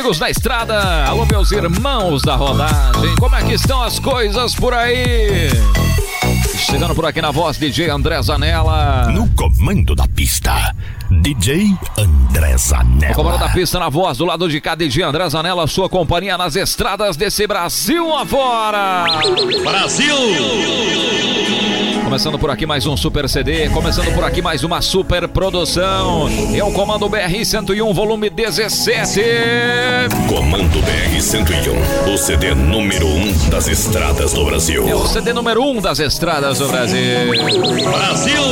amigos da estrada, alô meus irmãos da rodagem, como é que estão as coisas por aí? Chegando por aqui na voz, DJ André Zanella. No comando da pista, DJ André Zanella. No comando da pista, na voz, do lado de cá, DJ André Zanella, sua companhia nas estradas desse Brasil afora. Brasil! Começando por aqui mais um super CD, começando por aqui mais uma super produção. É o Comando BR-101, volume 17. Comando BR-101, o CD número 1 das estradas do Brasil. É o CD número 1 das estradas do Brasil. Brasil!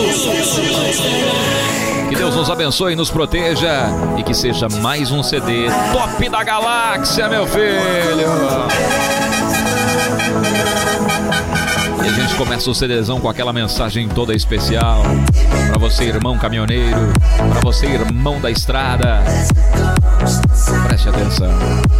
Que Deus nos abençoe e nos proteja e que seja mais um CD top da galáxia, meu filho. E a gente começa o CDzão com aquela mensagem toda especial pra você, irmão caminhoneiro, pra você, irmão da estrada. Preste atenção.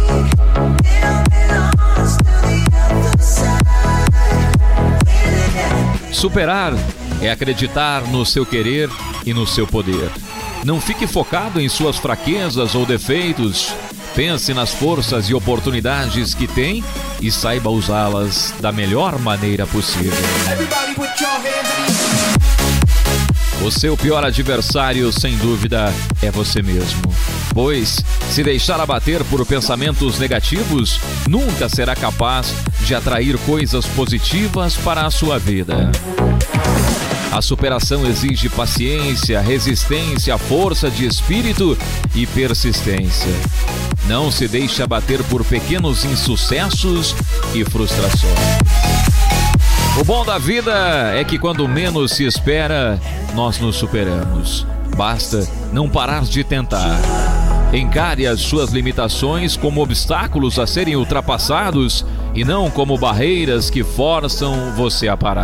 Superar é acreditar no seu querer e no seu poder. Não fique focado em suas fraquezas ou defeitos. Pense nas forças e oportunidades que tem e saiba usá-las da melhor maneira possível. O seu pior adversário, sem dúvida, é você mesmo. Pois, se deixar abater por pensamentos negativos, nunca será capaz de atrair coisas positivas para a sua vida. A superação exige paciência, resistência, força de espírito e persistência. Não se deixe abater por pequenos insucessos e frustrações. O bom da vida é que quando menos se espera, nós nos superamos. Basta não parar de tentar. Encare as suas limitações como obstáculos a serem ultrapassados e não como barreiras que forçam você a parar.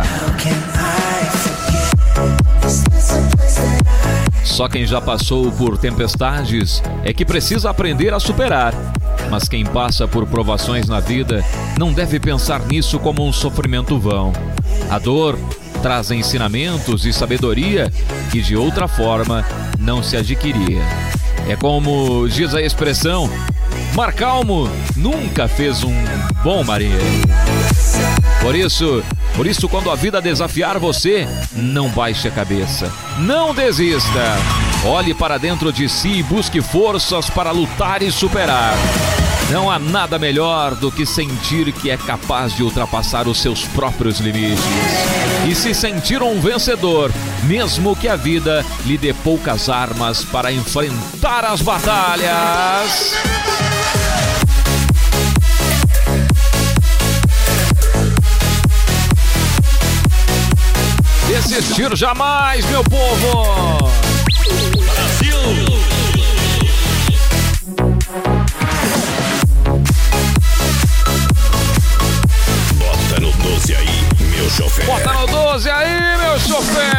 Só quem já passou por tempestades é que precisa aprender a superar. Mas quem passa por provações na vida não deve pensar nisso como um sofrimento vão. A dor traz ensinamentos e sabedoria que de outra forma não se adquiria. É como diz a expressão, mar calmo nunca fez um bom marinheiro. Por isso, quando a vida desafiar você, não baixe a cabeça. Não desista. Olhe para dentro de si e busque forças para lutar e superar. Não há nada melhor do que sentir que é capaz de ultrapassar os seus próprios limites. E se sentir um vencedor, mesmo que a vida lhe dê poucas armas para enfrentar as batalhas. Desistir jamais, meu povo! Brasil! Bota no 12 aí, meu chofer. Bota no 12 aí, meu chofer!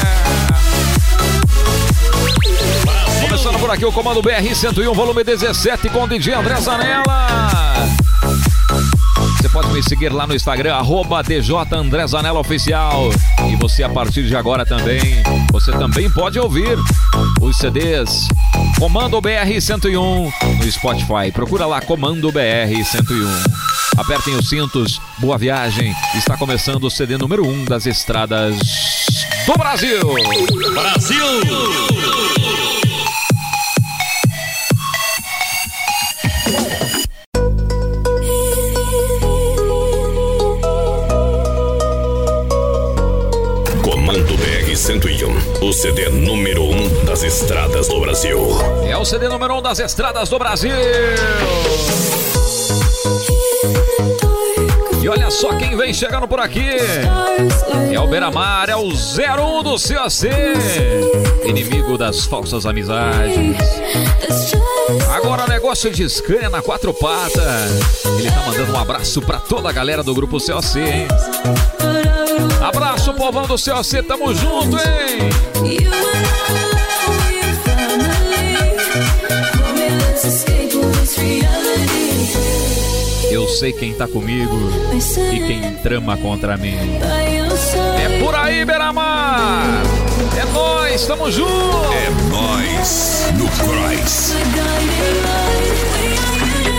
Brasil! Começando por aqui o Comando BR-101, volume 17, com o DJ André Zanella. Você pode me seguir lá no Instagram, @DJ André Zanella Oficial. E você, a partir de agora também, você também pode ouvir os CDs Comando BR-101 no Spotify. Procura lá, Comando BR-101. Apertem os cintos, boa viagem. Está começando o CD número 1 das estradas do Brasil. Brasil! Comando BR-101, o CD número 1 das estradas do Brasil. É o CD número 1 das estradas do Brasil. E olha só quem vem chegando por aqui. É o Beira-Mar, é o 01 do COC, inimigo das falsas amizades. Agora o negócio de Scania na 4 patas. Ele tá mandando um abraço pra toda a galera do grupo COC, hein? Abraço, povão do COC, tamo junto, hein? Eu sei quem tá comigo e quem trama contra mim. É por aí, Beira-Mar! É nóis, tamo junto! É nóis no Cross.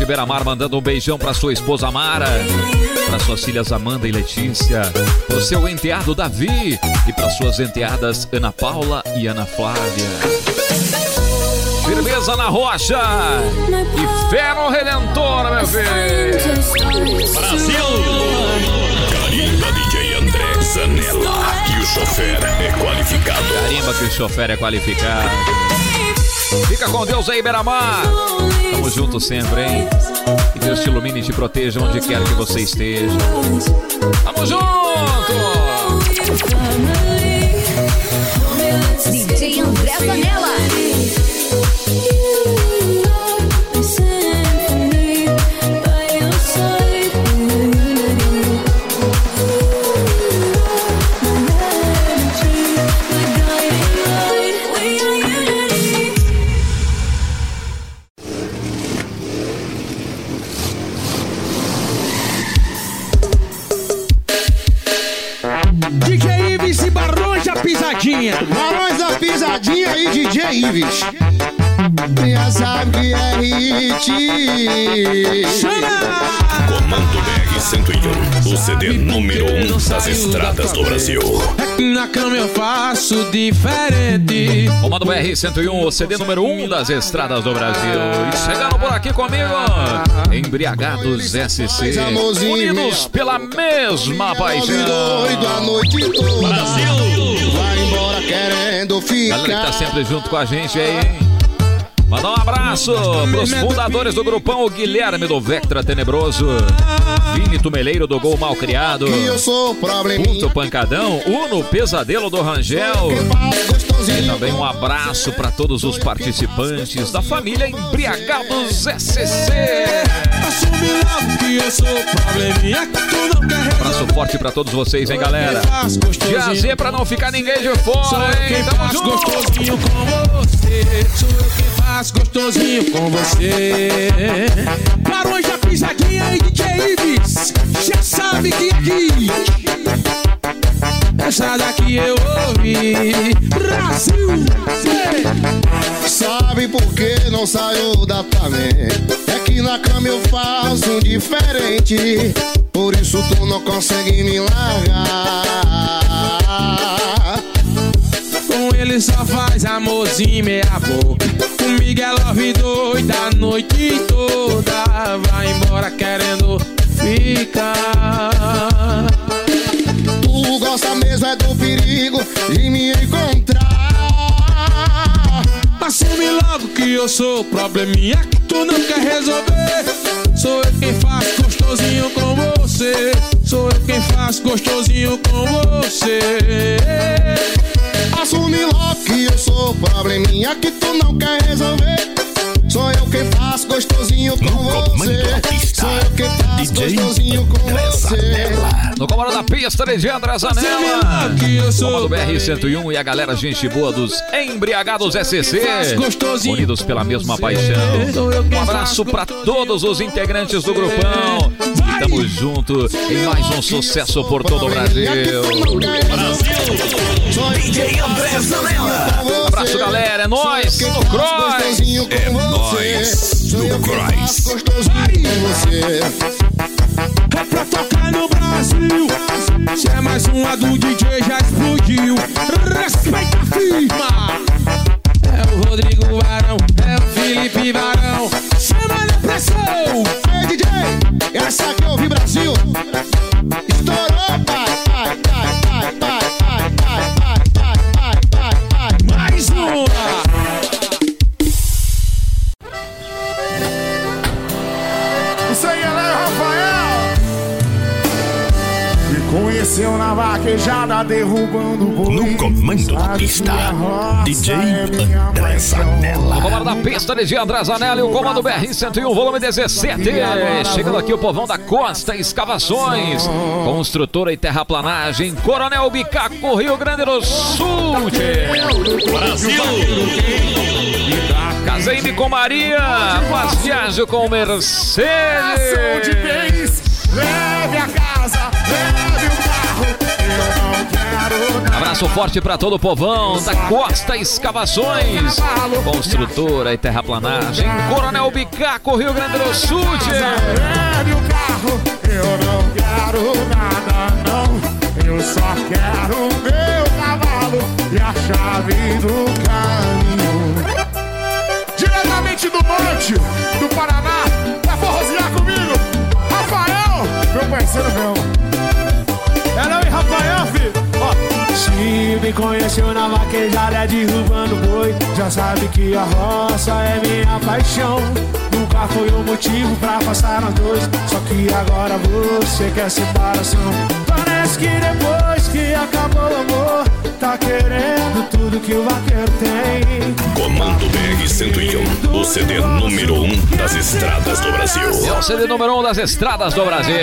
de Beira-Mar mandando um beijão pra sua esposa Mara, para suas filhas Amanda e Letícia, pro seu enteado Davi e para suas enteadas Ana Paula e Ana Flávia. Firmeza na rocha e fé no Redentor, meu filho. Brasil! Carimba DJ André Zanella, que o chofer é qualificado. Carimba que o chofer é qualificado. Fica com Deus aí, Beira-Mar. Tamo junto sempre, hein? Que Deus te ilumine e te proteja onde quer que você esteja. Tamo junto! DJ André Zanella. DJ Ives e Barões da Pisadinha. Barões da Pisadinha e DJ Ives. Já sabe que é hit. Comando BR-101, o CD número 1 das estradas do Brasil. Na cama eu faço diferente. Comando BR-101, o CD número 1 das estradas do Brasil. E chegando por aqui comigo, Embriagados SC, unidos pela mesma paixão. Doido a noite toda. Brasil! Vai embora querendo ficar. Galera que tá sempre junto com a gente aí, hein? Mandar um abraço pros fundadores do grupão, o Guilherme do Vectra Tenebroso, Vini Tumeleiro do Gol Malcriado, Que eu sou probleminha. Punto Pancadão, Uno Pesadelo do Rangel. E também um abraço para todos os participantes da família Embriagados SC. Assume logo que eu sou probleminha, que tu não quer resolver. Abraço forte pra todos vocês, hein, galera. Dia Z pra não ficar ninguém de Sou fora, eu quem hein? Tamo faz junto. gostosinho com você. Sou eu quem faz gostosinho com você. Barões da Pisadinha e DJ Ives. Já sabe que aqui essa daqui eu ouvi. Brasil! Sabe por que não saiu da também? É que na cama eu faço diferente. Por isso tu não consegue me largar. Com ele só faz amorzinho meia boca. Comigo é love doida a noite toda. Vai embora querendo ficar. Tu gosta mesmo é do perigo de me encontrar. Assume logo que eu sou probleminha que tu não quer resolver. Sou eu quem faz gostosinho com você. Sou eu quem faz gostosinho com você. Assume logo que eu sou probleminha que tu não quer resolver. Sou eu quem faço gostosinho com você. Sou eu quem faço gostosinho com você. No comando da pista, DJ André Zanella, comando BR-101 e a galera gente boa dos Embriagados SC, unidos pela mesma paixão. Um abraço pra todos os integrantes do grupão. E tamo junto em mais um sucesso por todo o Brasil. DJ André Zanella. Abraço, galera, é nóis no Cross. É nóis no Cross. É pra tocar no Brasil. Se é mais uma do DJ já explodiu. Respeita a firma. É o Rodrigo Varão, é o Felipe Varão. Chama na pressão. Ei, DJ, essa aqui é o Brasil. Estourou, pai. Mais uma. Isso aí, Léo Rafael. Me conheceu na vaquejada, derrubando o boi. No comando da pista, DJ André Zanella. O comando da pista, DJ André Zanella e o comando BR-101, volume 17. Chegando aqui o povão da Costa Escavações, construtora e terraplanagem, Coronel Bicaco, Rio Grande do Sul. Brasil! Casei-me com Maria, mas viajo com Mercedes. Leve a casa, leve o carro. Eu não quero nada. abraço forte para todo o povão da Costa Escavações, construtora e terraplanagem, Coronel Bicaco, Rio Grande do Sul. Leve o carro, eu não quero nada não, eu só quero o meu cavalo e a chave do caminho. Diretamente do norte do Paraná, pra forrosear comigo, Rafael, meu parceiro meu. É não, e Rafael, filho? Se me conheceu na vaquejada derrubando boi, já sabe que a roça é minha paixão. Nunca foi um motivo pra passar nós dois, só que agora você quer separação. Parece que depois que acabou o amor, tá querendo tudo que o vaqueiro tem. Comando BR-101, o CD número 1 das estradas do Brasil. É o CD número 1 das estradas do Brasil.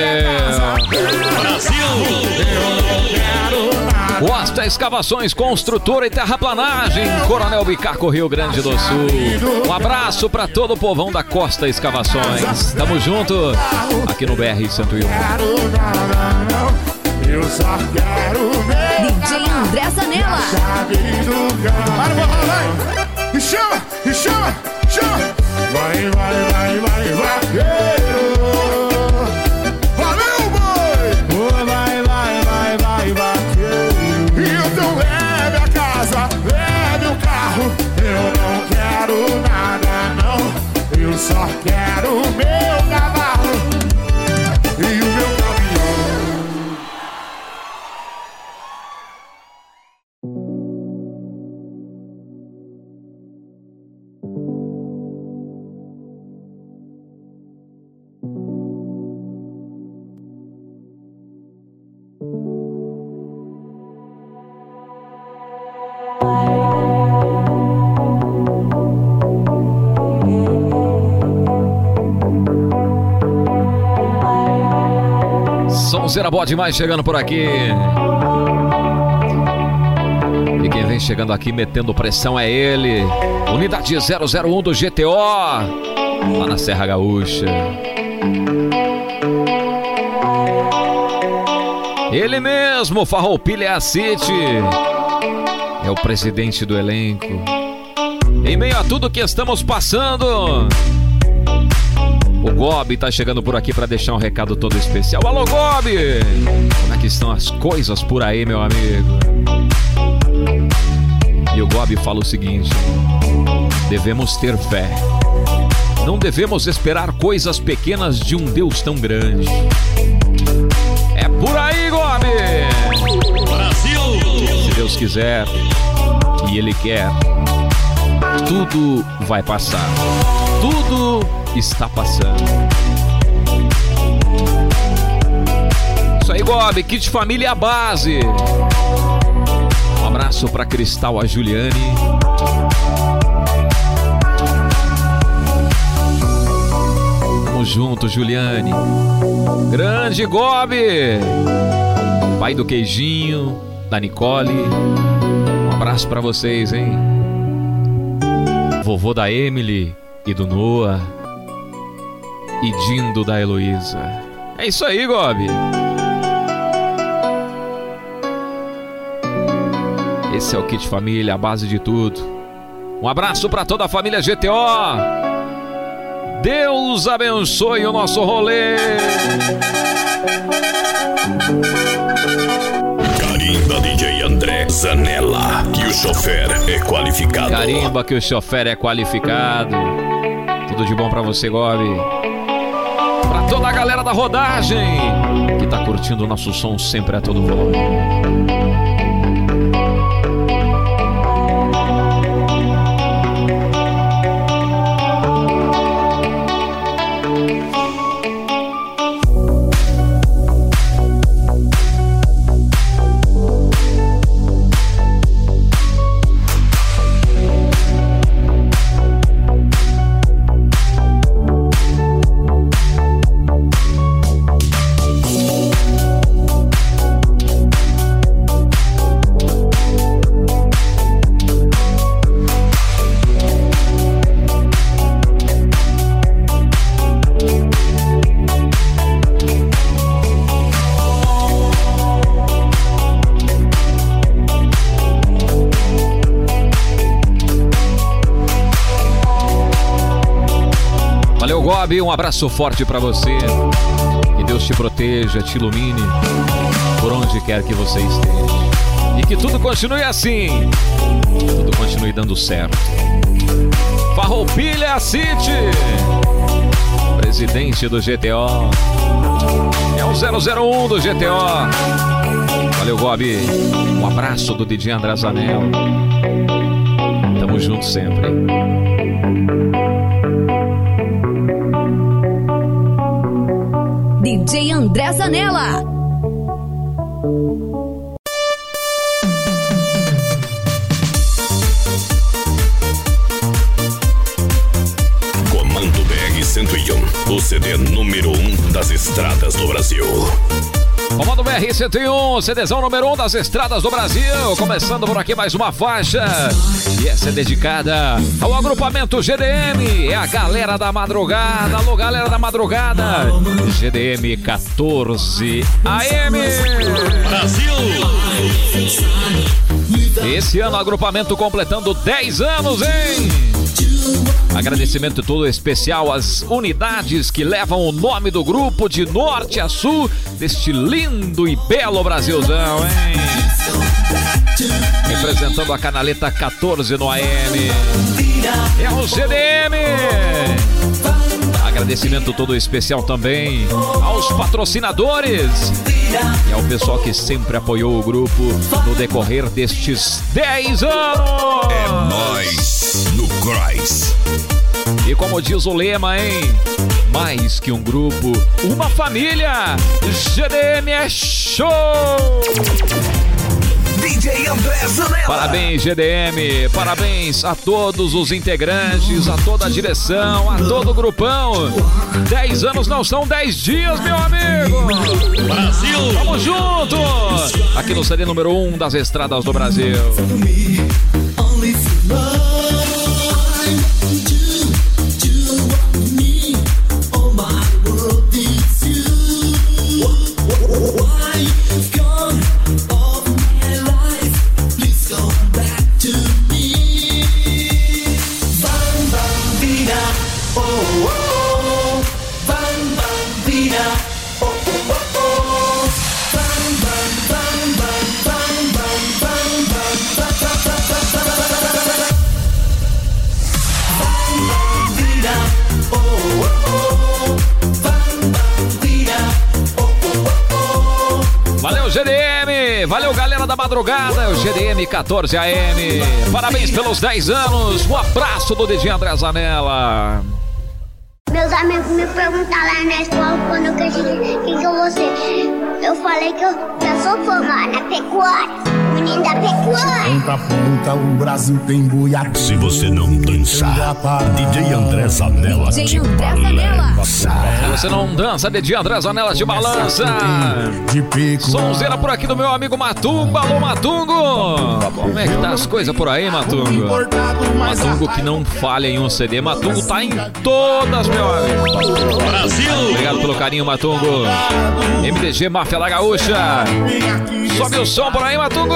Costa Escavações, construtora e terraplanagem, Coronel Bicaco, Rio Grande do Sul. Um abraço pra todo o povão da Costa Escavações. Tamo junto aqui no BR-101. Eu só quero ver DJ André Zanella. Vai, e chama, e chama, chama. Vai, vai, vai, vai, vaqueiro. Valeu, boi. Oh, vai, vai, vai, vai, vaqueiro. Então leve a casa, leve o carro. Eu não quero nada não, eu só quero o meu cavalo e o meu caminhão. Sonzeira Boa Demais chegando por aqui. E quem vem chegando aqui metendo pressão é ele, Unidade 001 do GTO, lá na Serra Gaúcha. Ele mesmo, Farroupilha City, é o presidente do elenco. Em meio a tudo que estamos passando, o Gobi tá chegando por aqui para deixar um recado todo especial. Alô, Gobi! Como é que estão as coisas por aí, meu amigo? E o Gobi fala o seguinte: devemos ter fé. Não devemos esperar coisas pequenas de um Deus tão grande. É por aí, Gobi! Brasil! Se Deus quiser e Ele quer, tudo vai passar. Tudo está passando. Isso aí, Gobi. Kit Família é a base. Um abraço pra Cristal, a Juliane. Tamo junto, Juliane. Grande Gobi. Pai do Queijinho, da Nicole. Um abraço pra vocês, hein? Vovô da Emily e do Noah. E Dindo da Heloísa. É isso aí, Gobi. Esse é o Kit Família, a base de tudo. Um abraço para toda a família GTO. Deus abençoe o nosso rolê. Carimba DJ André Zanella, que o chofer é qualificado. Carimba que o chofer é qualificado. Tudo de bom pra você, Gobi. Pra toda a galera da rodagem que tá curtindo o nosso som sempre a todo volume. Gobi, um abraço forte pra você. Que Deus te proteja, te ilumine por onde quer que você esteja. E que tudo continue assim. Tudo continue dando certo. Farroupilha City, presidente do GTO. É o 001 do GTO. Valeu, Gobi. Um abraço do DJ André Zanella. Tamo junto sempre. DJ André Zanella. Comando BR-101, o CD número 1 das estradas do Brasil. Comando BR-101, CDzão número 1 das estradas do Brasil. Começando por aqui mais uma faixa. E essa é dedicada ao agrupamento GDM. É a galera da madrugada. Alô, galera da madrugada. GDM 14 AM. Brasil! Esse ano o agrupamento completando 10 anos, hein? Agradecimento todo especial às unidades que levam o nome do grupo de norte a sul deste lindo e belo Brasilzão, hein? Representando a canaleta 14 no AM. É o GDM. Agradecimento todo especial também aos patrocinadores e ao pessoal que sempre apoiou o grupo no decorrer destes 10 anos. É nóis no Cross. E como diz o lema, hein? Mais que um grupo, uma família. GDM é show! DJ André Zanella. Parabéns, GDM. Parabéns a todos os integrantes, a toda a direção, a todo o grupão. 10 anos não são 10 dias, meu amigo. Brasil! Tamo junto! Aqui no CD número 1 das estradas do Brasil. GDM, valeu galera da madrugada, o GDM 14 AM, parabéns pelos 10 anos, um abraço do DJ André Zanella. Meus amigos me perguntaram lá na escola quando eu cresci, quem que eu vou ser? Eu falei que eu sou formada na pecuária, menino da pecuária. Ponta a ponta o Brasil tem boiada. Se você não dançar, DJ André Zanella te balança. Se você não dança, DJ André Zanella te balança. Sonzeira por aqui do meu amigo Matungo. Alô, Matungo. Como é que tá as coisas por aí, Matungo? Matungo que não falha em um CD. Matungo tá em todas, meu amigo. Brasil! Obrigado pelo carinho, Matungo. MDG Máfia da Gaúcha. Sobe o som por aí, Matungo.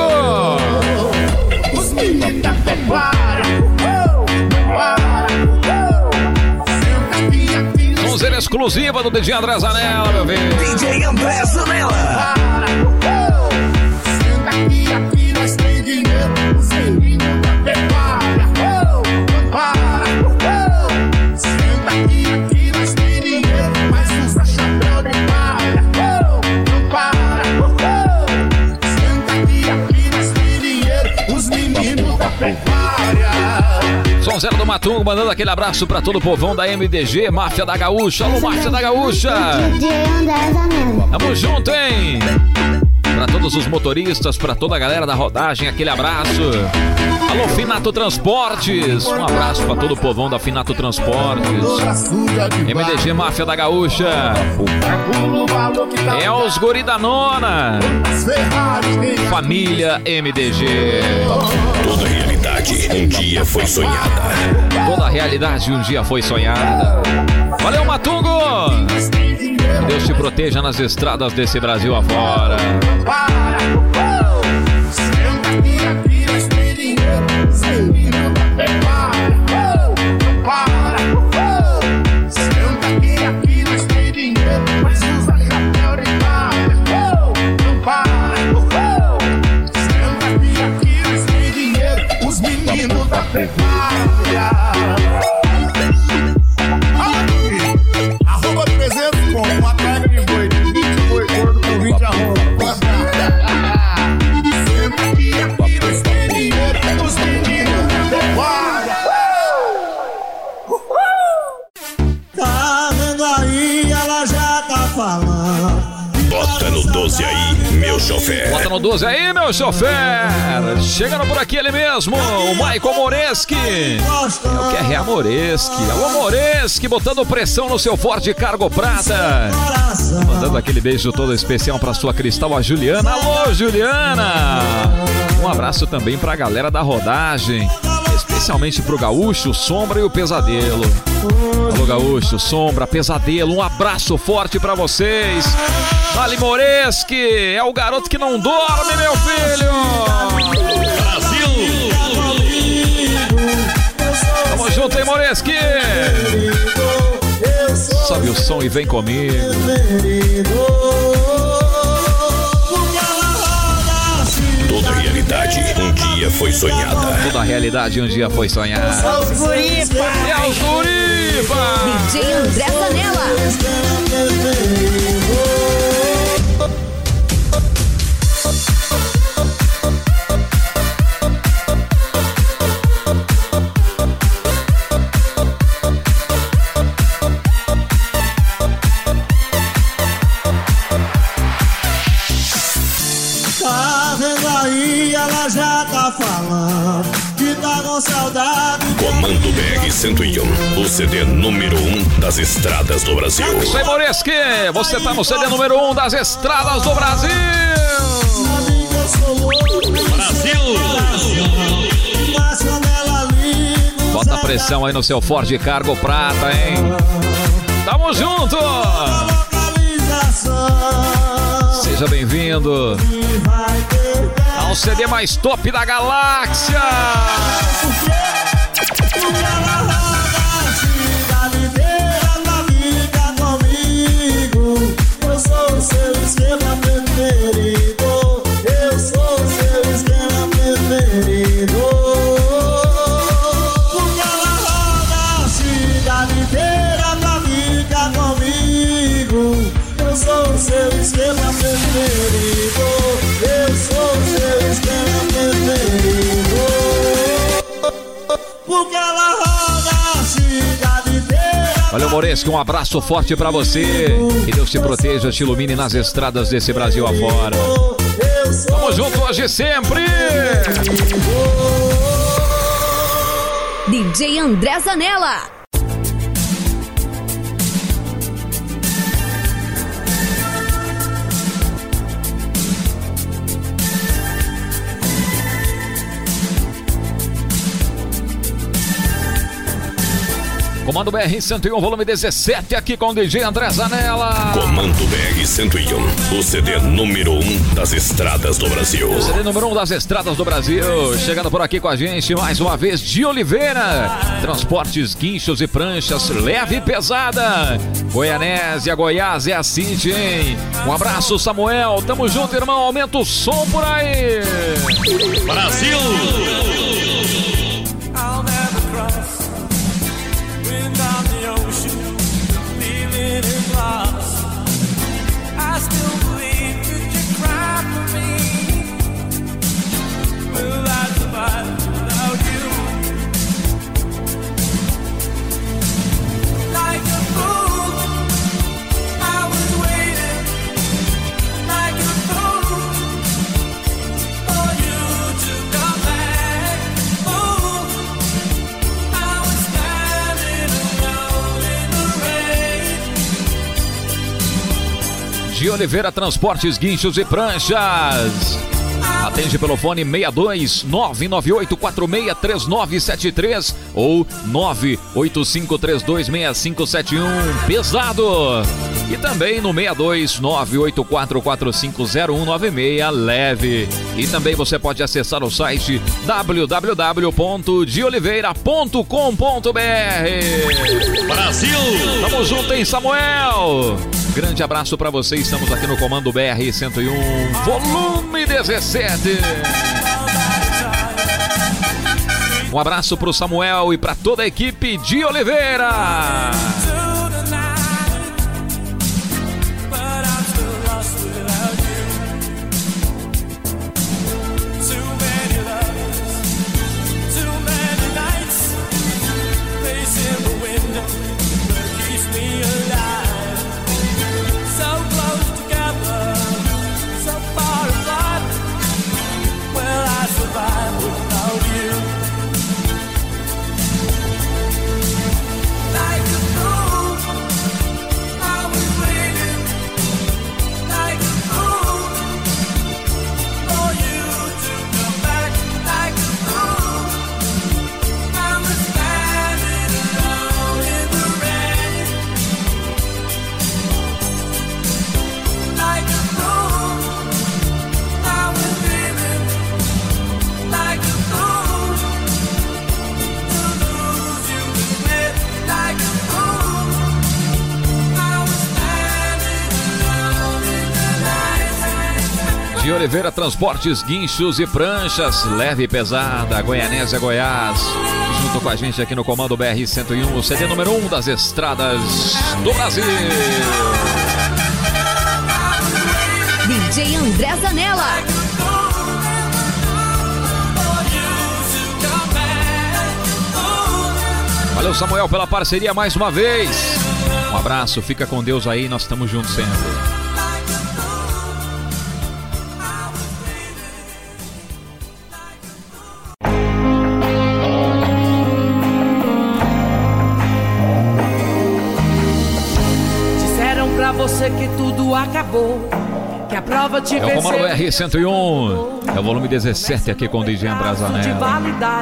Sonzeira exclusiva do DJ André Zanella, meu velho. DJ André Zanella. Senta aqui nós tem dinheiro. Os meninos da pecuária. Senta aqui nós tem dinheiro. Mas usa chapéu de palha. Não para. Senta aqui nós tem dinheiro. Os meninos da pecuária. Sonzeira do Matungo mandando aquele abraço pra todo o povão da MDG, Máfia da Gaúcha. Alô, Máfia da Gaúcha. Tamo junto, hein? Pra todos os motoristas, pra toda a galera da rodagem, aquele abraço. Alô, Finato Transportes. Um abraço pra todo o povão da Finato Transportes. MDG Máfia da Gaúcha. É os guri da nona. Família MDG. Toda realidade um dia foi sonhada. Toda realidade um dia foi sonhada. Valeu, Matungo. Que Deus te proteja nas estradas desse Brasil afora. Senta aqui Bota no 12 aí, meu chofer. Bota no 12 aí, meu chofer. Chegando por aqui ele mesmo, o Michael Moreski. É o QRA Moreski. Alô, Moreski, botando pressão no seu Ford Cargo Prata. Mandando aquele beijo todo especial pra sua Cristal, a Juliana. Alô, Juliana. Um abraço também pra galera da rodagem, especialmente pro Gaúcho, Sombra e o Pesadelo. Alô, Gaúcho, Sombra, Pesadelo, um abraço forte pra vocês. Vale Moreski, é o garoto que não dorme, meu filho. Brasil! Tamo junto, hein, Moreski? Sobe o som e vem comigo. Toda realidade um dia foi sonhada. Toda realidade um dia foi sonhada. É os Guriba! DJ André Zanella. Tá vendo aí, ela já tá falando que tá com saudade. Comando BR-101, o CD número 1 das estradas do Brasil. Isso aí, Moreski, você tá no CD número 1 das estradas do Brasil. Brasil! Bota pressão aí no seu Ford Cargo Prata, hein? Tamo junto! Seja bem-vindo ao CD mais top da galáxia! Eu sou o seu esquema preferido. Eu sou o seu esquema preferido. Porque ela roda a cidade inteira pra ficar comigo. Eu sou o seu esquema preferido. Eu sou o seu esquema preferido. Porque ela roda a cidade inteira. Valeu, Moreski, um abraço forte pra você. Que Deus te proteja, te ilumine nas estradas desse Brasil afora. Tamo junto hoje e sempre. DJ André Zanella. Comando BR-101, volume 17, aqui com o DJ André Zanella. Comando BR-101, o CD número 1 das estradas do Brasil. O CD número 1 das estradas do Brasil. Chegando por aqui com a gente, mais uma vez, de Oliveira. Transportes, guinchos e pranchas, leve e pesada. Goianésia, Goiás, é a Cinti, hein? Um abraço, Samuel. Tamo junto, irmão. Aumenta o som por aí. Brasil! Down the ocean, leaving it lost. I still believe that you cry for me. Will I survive without you? Like a fool, I was waiting. Like a fool, for you to come back. Fool, I was standing alone in the rain. De Oliveira, transportes, guinchos e pranchas. Atende pelo fone 62 998 46 3973 ou 98532 6571. Pesado! E também no 62 984 450196 leve. E também você pode acessar o site www.deoliveira.com.br. Brasil! Tamo junto, hein, Samuel? Grande abraço pra você, estamos aqui no Comando BR-101, volume 17. Um abraço pro Samuel e pra toda a equipe de Oliveira. So close. De Oliveira Transportes, guinchos e pranchas, leve e pesada, Goianésia, Goiás. Junto com a gente aqui no Comando BR-101, o CD número 1 das estradas do Brasil. DJ André Zanella. Valeu, Samuel, pela parceria mais uma vez. Um abraço, fica com Deus aí, nós estamos juntos sempre. Você que tudo acabou, que a prova te venceu. É o Comando BR-101, é o volume 17 aqui com o DJ André Zanella.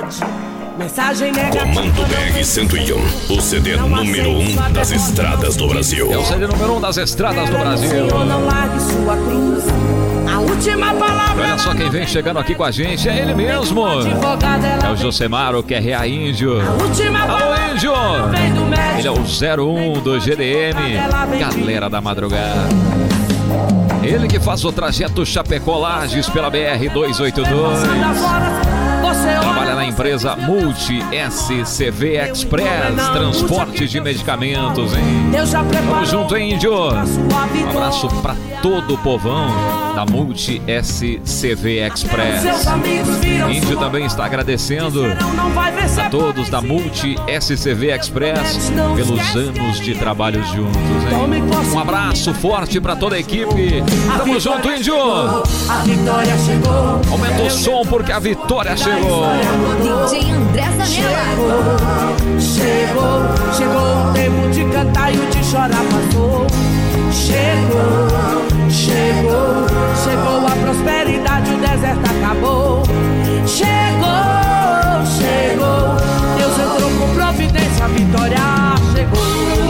Comando BR-101, o CD número 1 das estradas do Brasil. É o CD número 1 das estradas do Brasil. Não largue sua cruz. A última palavra. Olha só quem vem chegando aqui com a gente, é ele mesmo. É o Josemar, o QRA Índio. Alô, Índio! Ele é o 01 do GDM, galera da madrugada. Ele que faz o trajeto Chapecó Lages pela BR-282. Trabalha na empresa Multi SCV Express, transporte de medicamentos, hein? Tamo junto, hein, Índio? Um abraço pra todo o povão da Multi SCV Express. Índio também está agradecendo a todos da Multi SCV Express pelos anos de trabalho juntos, hein? Um abraço forte pra toda a equipe. Tamo junto, Índio! Aumenta o som porque a vitória chegou. DJ André Zanella. Chegou o tempo de cantar e o de chorar passou. Chegou a prosperidade, o deserto acabou. Chegou, Deus entrou com providência, a vitória chegou.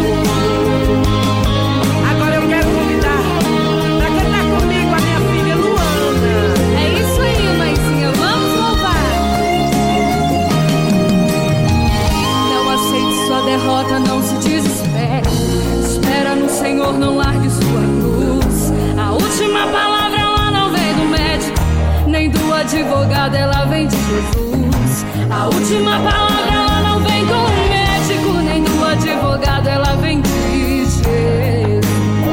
Agora eu quero convidar pra cantar comigo a minha filha Luana. É isso aí, mãezinha, vamos louvar. Não aceite sua derrota, não se desespere. Espera no Senhor, não largue sua cruz. A última palavra ela não vem do médico, nem do advogado, ela vem de Jesus. A última palavra ela não vem do médico, nem do advogado, ela vem de Jesus.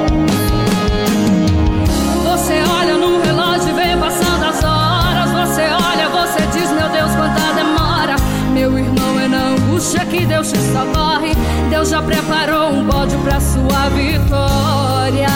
Você olha no relógio e vê passando as horas. Você olha, você diz, meu Deus, quanta demora. Meu irmão, é na angústia que Deus te socorre. Deus já preparou um bode pra sua vitória.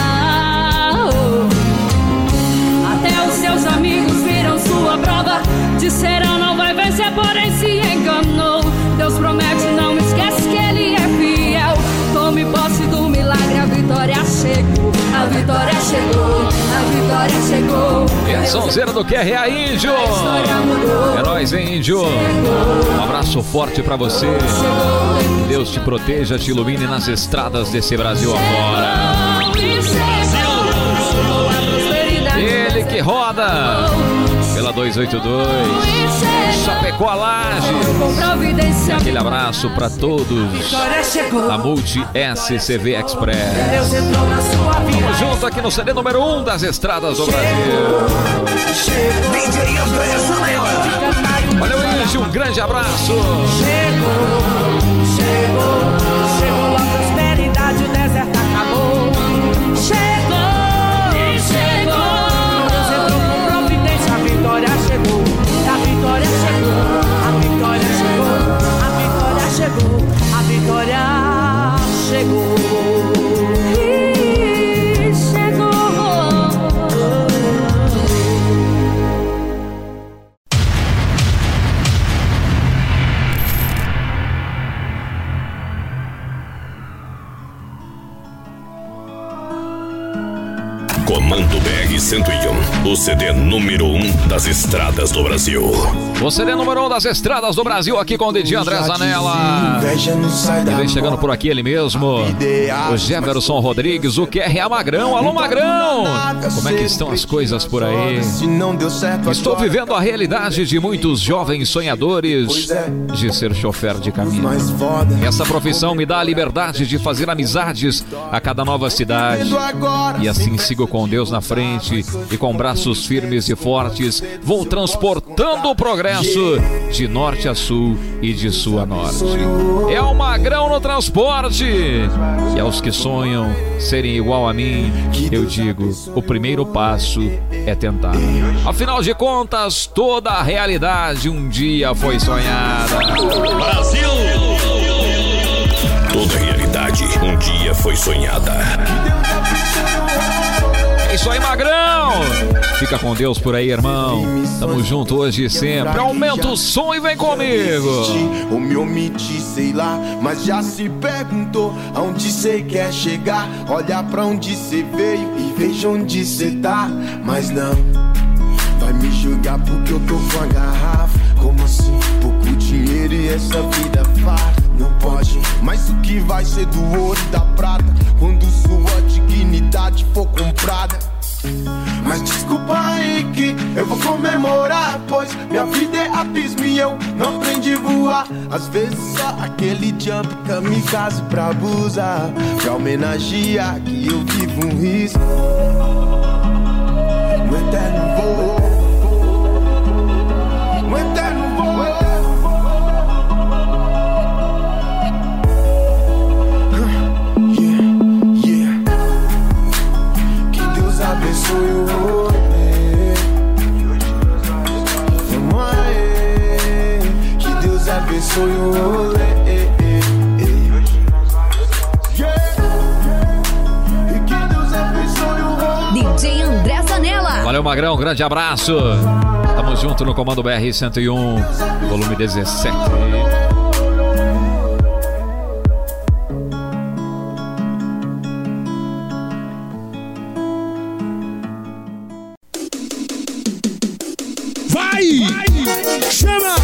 Até os seus amigos viram sua prova, disseram não vai vencer, porém se enganou. Deus promete, não esquece que Ele é fiel. Tome posse do milagre, a vitória chegou. A vitória chegou, a vitória chegou. E a sonzeira do QRA Índio. É nóis, hein, Índio? Um abraço forte pra você. Que Deus te proteja, te ilumine nas estradas desse Brasil afora. Ele que roda pela 282, Chapecó Lages. Aquele abraço pra todos da Multi SCV Express. Vamos junto aqui no CD número 1 das estradas do Brasil. Olha o Índio, um grande abraço. Chegou a prosperidade, o deserto acabou. Chegou. Deus entrou com providência, a vitória chegou. A vitória chegou, a vitória chegou, a vitória chegou, a vitória chegou. Comando BR-101, o CD número 1 das estradas do Brasil. O CD número 1 das estradas do Brasil aqui com o DJ André Zanella. E vem chegando por aqui ele mesmo, o Jefferson Rodrigues, o QRA Magrão. Alô, Magrão! Como é que estão as coisas por aí? Estou vivendo a realidade de muitos jovens sonhadores de ser chofer de caminhão. Essa profissão me dá a liberdade de fazer amizades a cada nova cidade. E assim sigo com Deus na frente e com braços firmes e fortes vou transportando o progresso de norte a sul e de sul a norte. É o Magrão no transporte. E aos que sonham serem igual a mim, eu digo, o primeiro passo é tentar. Afinal de contas, toda a realidade um dia foi sonhada. Brasil! Toda realidade um dia foi sonhada. É isso aí, Magrão! Fica com Deus por aí, irmão. Tamo junto hoje e sempre. Aumenta o som e vem comigo. Ou me omitir, sei lá, mas já se perguntou aonde cê quer chegar. Olha pra onde cê veio e veja onde cê tá. Mas não, vai me julgar porque eu tô com a garrafa. Como assim? Pouco dinheiro e essa vida farta. Não pode, mas o que vai ser do ouro e da prata quando sua dignidade for comprada? Mas desculpa aí que eu vou comemorar, pois minha vida é abismo e eu não aprendi a voar. Às vezes só aquele jump kamikaze pra abusar, pra homenagear que eu vivo um risco no eterno voo, no eterno voo. Abençoe o rolê. Vamos aí. Que Deus abençoe o rolê. E que Deus abençoe o rolê. DJ André Zanella. Valeu, Magrão, grande abraço. Tamo junto no Comando BR 101, volume 17. Chama!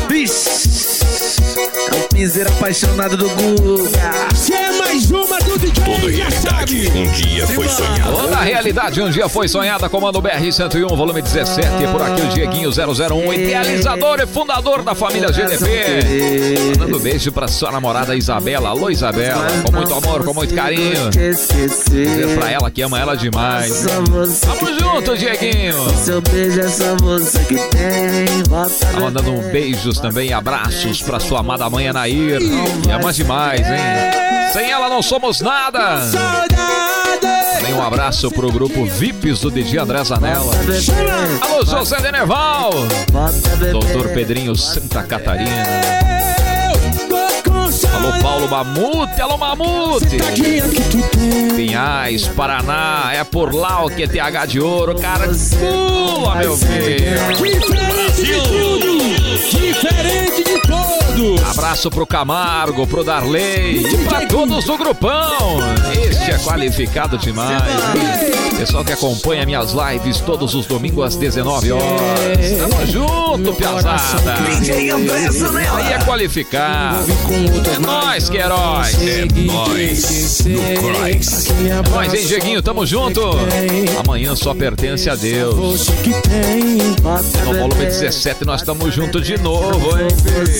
Campiseiro apaixonado do Guga. Você é mais uma do DJ. Toda realidade um dia foi sonhada. Toda a realidade um dia foi sonhada. Comando BR 101, volume 17. Por aqui o Dieguinho 001, idealizador e fundador da família GDP. Mandando beijo pra sua namorada Isabela. Alô, Isabela. Com muito amor, com muito carinho. Dizer pra ela que ama ela demais. Tamo junto, Dieguinho. Seu beijo é só você que tem. Tá mandando beijos também e abraços pra sua amada mãe Anair. Me ama demais, hein? Sem ela não somos nada. Também um abraço pro grupo VIPs do DJ André Zanella. Alô, José Denerval. Doutor Pedrinho Santa Catarina. Alô, Paulo Mamute. Alô, Mamute. Pinhais, Paraná. É por lá o QTH de ouro. Cara, pula, meu filho. Diferente de todos. Abraço pro Camargo, pro Darley e pra todos do grupão. Este é qualificado demais. Pessoal que acompanha minhas lives todos os domingos às 19 horas. Tamo junto, piazada. Aí é qualificado. É nóis, que heróis. É nóis do Christ. É nóis, hein, Dieguinho? Tamo junto. Amanhã só pertence a Deus. No volume 17 nós estamos juntos de novo, hein?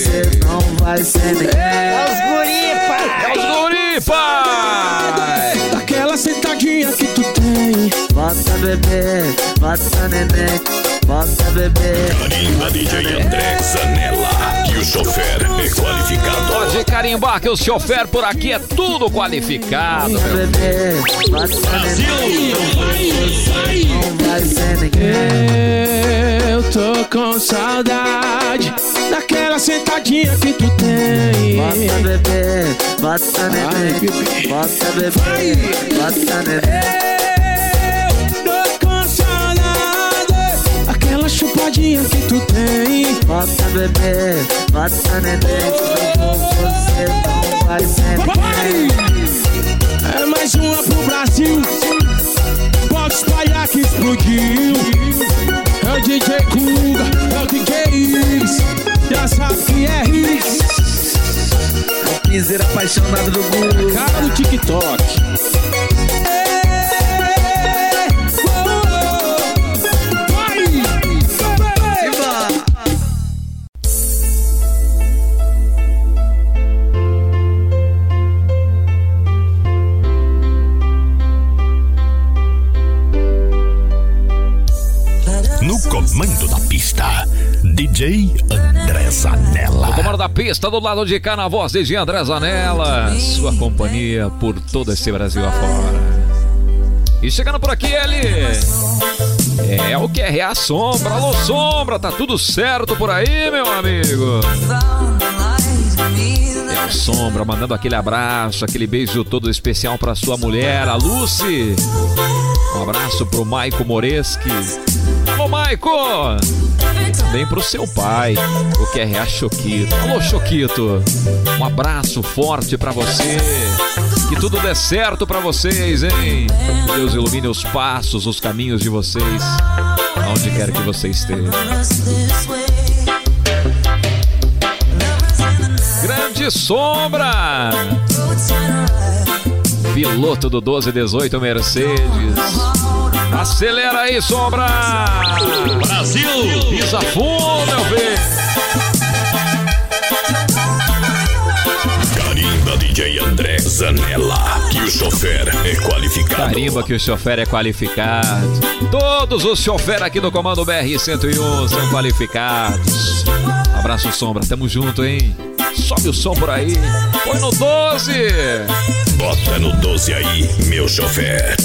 É os guri, É os guri, pai! Aquela sentadinha que tu tem. Bota bebê, bota neném, bota bebê. Carimba DJ André Zanella. E o chofer é qualificado. Pode carimbar que o chofer por aqui é tudo qualificado, meu. Bebê, bota neném. Não vai ser ninguém. Eu tô com saudade daquela sentadinha que tu tem. Bota bebê, bota neném, bota bebê, bota neném. Eu tô com saudade daquela chupadinha que tu tem. Bota bebê, bota neném. Você não vai ser ninguém. É mais uma pro Brasil. Pode espalhar que explodiu. É o DJ Kuga, é o DJ Iris. Já sabe que é Iris. Campiseiro apaixonado do Guga. Cara do TikTok. comando da pista, DJ André Zanella. O comando da pista do lado de cá na voz de DJ André Zanella. Sua companhia por todo esse Brasil afora. E chegando por aqui ele... É o QRA Sombra. Alô, Sombra, tá tudo certo por aí, meu amigo? É o Sombra mandando aquele abraço, aquele beijo todo especial pra sua mulher, a Lucy. Um abraço pro Maico Moreski. Alô, Maico! E também pro seu pai, o QRA Choquito. Alô, Choquito! Um abraço forte pra você. Que tudo dê certo pra vocês, hein? Que Deus ilumine os passos, os caminhos de vocês, aonde quer que você esteja. Grande Sombra! Piloto do 1218 Mercedes. Acelera aí, Sombra! Brasil! Pisa fundo, meu filho! Carimba DJ André Zanella, que o chofer é qualificado. Carimba que o chofer é qualificado. Todos os choferes aqui do Comando BR-101 são qualificados. Abraço, Sombra, tamo junto, hein? Sobe o som por aí. Põe no 12. Bota no 12 aí, meu chofer.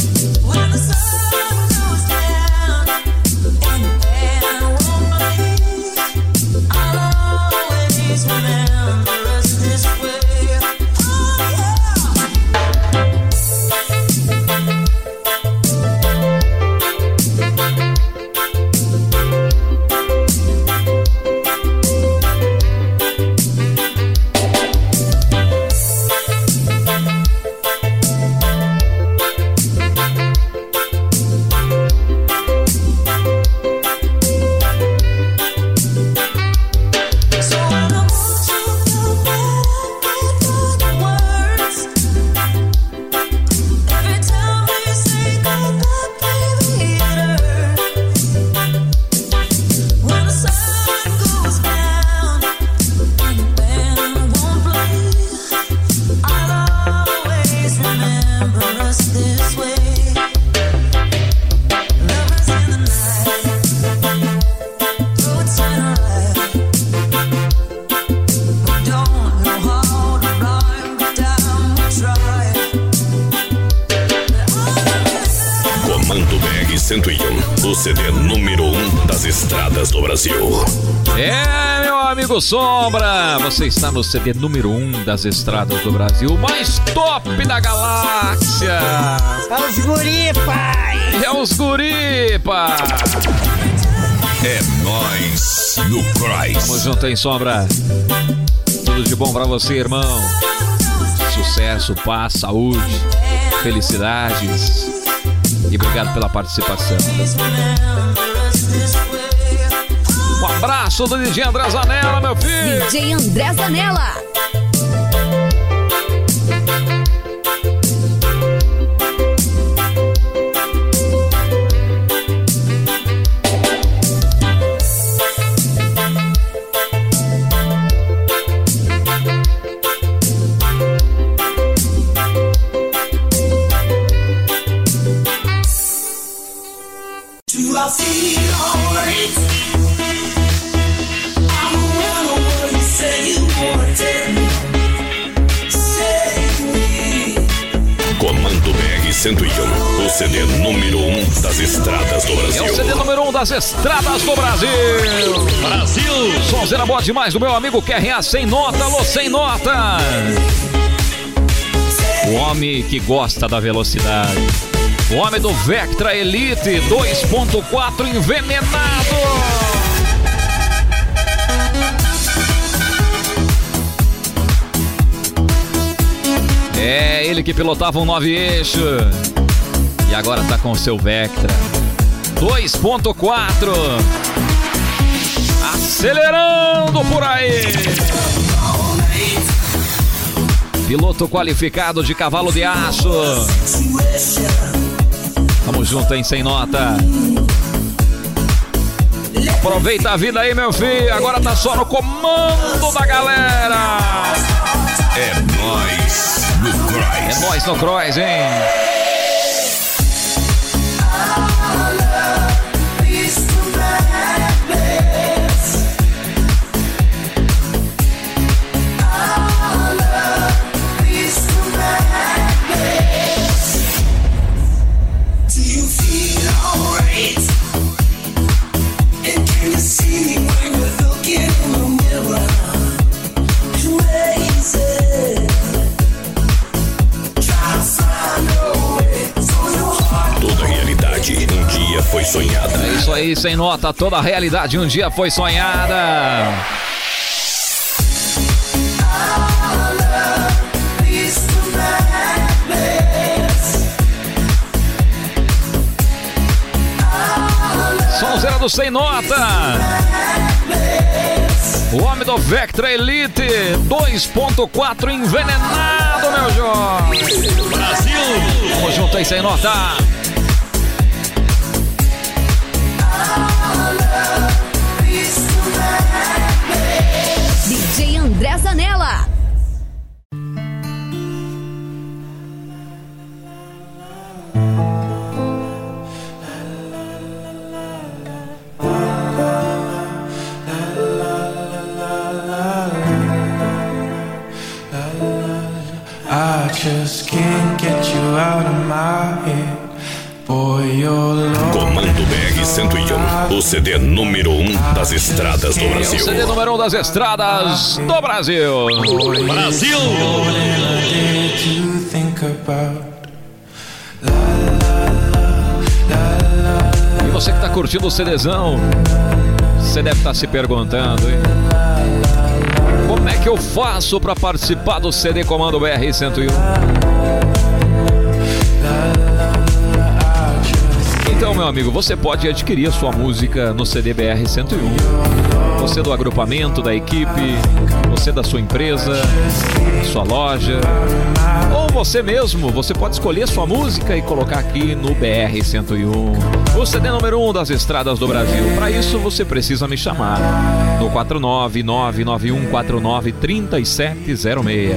O CD número 1 das estradas do Brasil. É, meu amigo Sombra, você está no CD número 1 das estradas do Brasil, mais top da galáxia. É os guri, pai. É os guri, pai. É nóis no Cross. Tamo junto, hein, Sombra. Tudo de bom pra você, irmão. Sucesso, paz, saúde, felicidades. E obrigado pela participação. Um abraço do DJ André Zanella, meu filho. DJ André Zanella. Comando BR-101, o CD número 1 das estradas do Brasil. É o CD número 1 das estradas do Brasil. Brasil! Sonzeira boa demais do meu amigo QRA Sem Nota. Alô, Sem Nota. O homem que gosta da velocidade. O homem do Vectra Elite 2.4 envenenado. É ele que pilotava um 9 eixo e agora tá com o seu Vectra 2.4 acelerando por aí. Piloto qualificado de cavalo de aço. Tamo junto, hein, Sem Nota. Aproveita a vida aí, meu filho. Agora tá só no comando da galera. É nóis no Cross. É nóis no Cross, hein? streets. And can you see when you're looking in the mirror? Crazy. Try to find a way so your heart. Toda realidade um dia foi sonhada. É isso aí, sem nota, toda a realidade um dia foi sonhada. Sonzeira do Sem Nota. O homem do Vectra Elite 2.4 envenenado, meu jovem. Brasil. Tamo junto aí, Sem Nota. DJ André Zanella. I just can't get you out of my head. Boy, you're Comando BR-101, o CD número 1 das estradas do Brasil. É o CD número 1 das estradas do Brasil. Brasil! E você que tá curtindo o CDzão, você deve estar se perguntando, hein? Como é que eu faço para participar do CD Comando BR-101? Então, meu amigo, você pode adquirir a sua música no CD BR-101. Você do agrupamento, da equipe, você da sua empresa, sua loja, ou você mesmo, você pode escolher sua música e colocar aqui no BR-101, o CD número 1 das estradas do Brasil. Para isso, você precisa me chamar no 49991493706.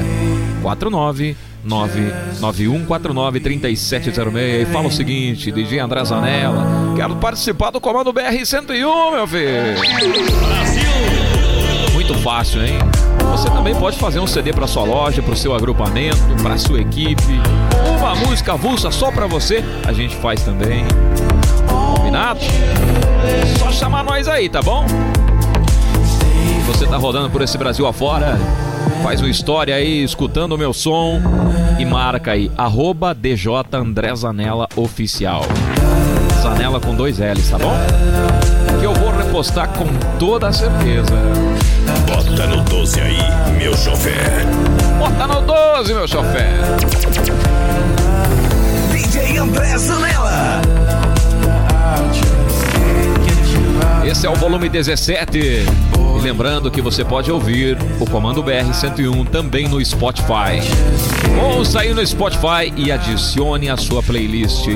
49991493706 e fala o seguinte: DJ André Zanella, quero participar do Comando BR-101, meu filho. Brasil! Muito fácil, hein? Você também pode fazer um CD para sua loja, para o seu agrupamento, para sua equipe, uma música avulsa só para você, a gente faz também. Combinado? Só chamar nós aí, tá bom? Você tá rodando por esse Brasil afora, faz uma história aí, escutando o meu som e marca aí, @DJ André Zanella Oficial. Zanella com 2 L's, tá bom? Que eu vou repostar com toda a certeza. Bota no 12 aí, meu chofer. Bota no 12, meu chofer. DJ André Zanella. Esse é o volume 17. E lembrando que você pode ouvir o Comando BR-101 também no Spotify. Ouça aí no Spotify e adicione a sua playlist.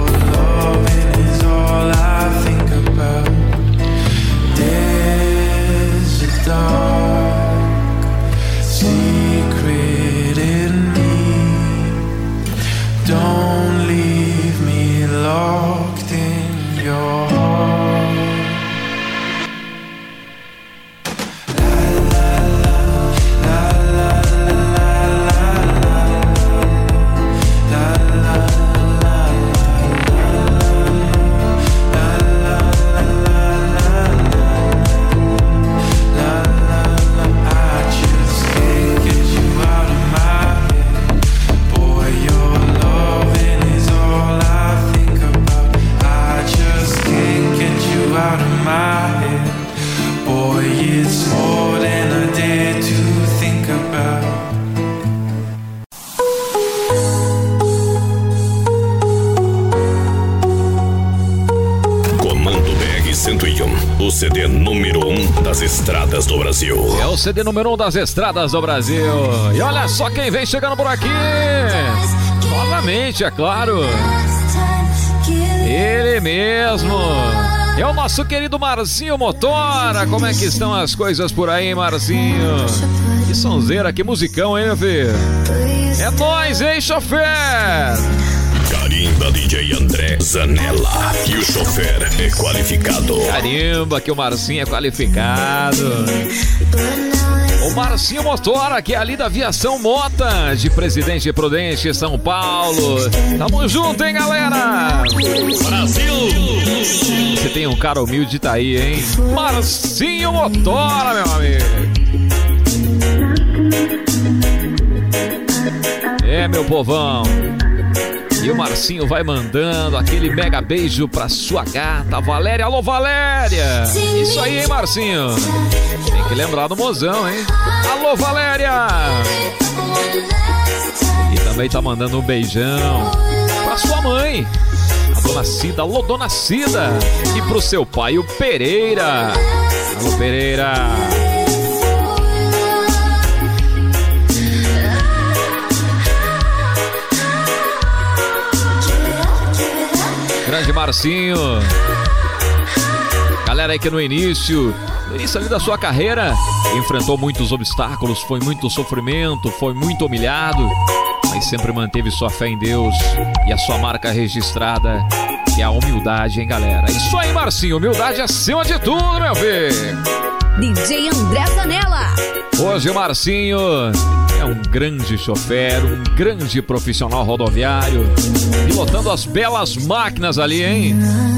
Don't leave me locked in your heart. O CD número 1 das estradas do Brasil. É o CD número 1 das estradas do Brasil. E olha só quem vem chegando por aqui. Novamente, é claro. Ele mesmo. É o nosso querido Marcinho Motora. Como é que estão as coisas por aí, Marcinho? Que sonzeira, que musicão, hein, meu filho? É nóis, hein, chofer? Carimba, DJ André Zanella. E o chofer é qualificado. Carimba, que o Marcinho é qualificado. O Marcinho Motora, que é ali da Aviação Mota, de Presidente Prudente, São Paulo. Tamo junto, hein, galera? Brasil! tem um cara humilde, tá aí, hein? Marcinho Motora, meu amigo. É, meu povão. E o Marcinho vai mandando aquele mega beijo pra sua gata, Valéria. Alô, Valéria! Isso aí, hein, Marcinho? Tem que lembrar do mozão, hein? Alô, Valéria! E também tá mandando um beijão pra sua mãe, a Dona Cida. Alô, Dona Cida! E pro seu pai, o Pereira. Alô, Pereira! Grande Marcinho. Galera aí que no início ali da sua carreira enfrentou muitos obstáculos, foi muito sofrimento, foi muito humilhado, mas sempre manteve sua fé em Deus e a sua marca registrada, que é a humildade, hein, galera? Isso aí, Marcinho, humildade acima de tudo, meu filho. DJ André Zanella. Hoje o Marcinho é um grande chofer, um grande profissional rodoviário, pilotando as belas máquinas ali, hein?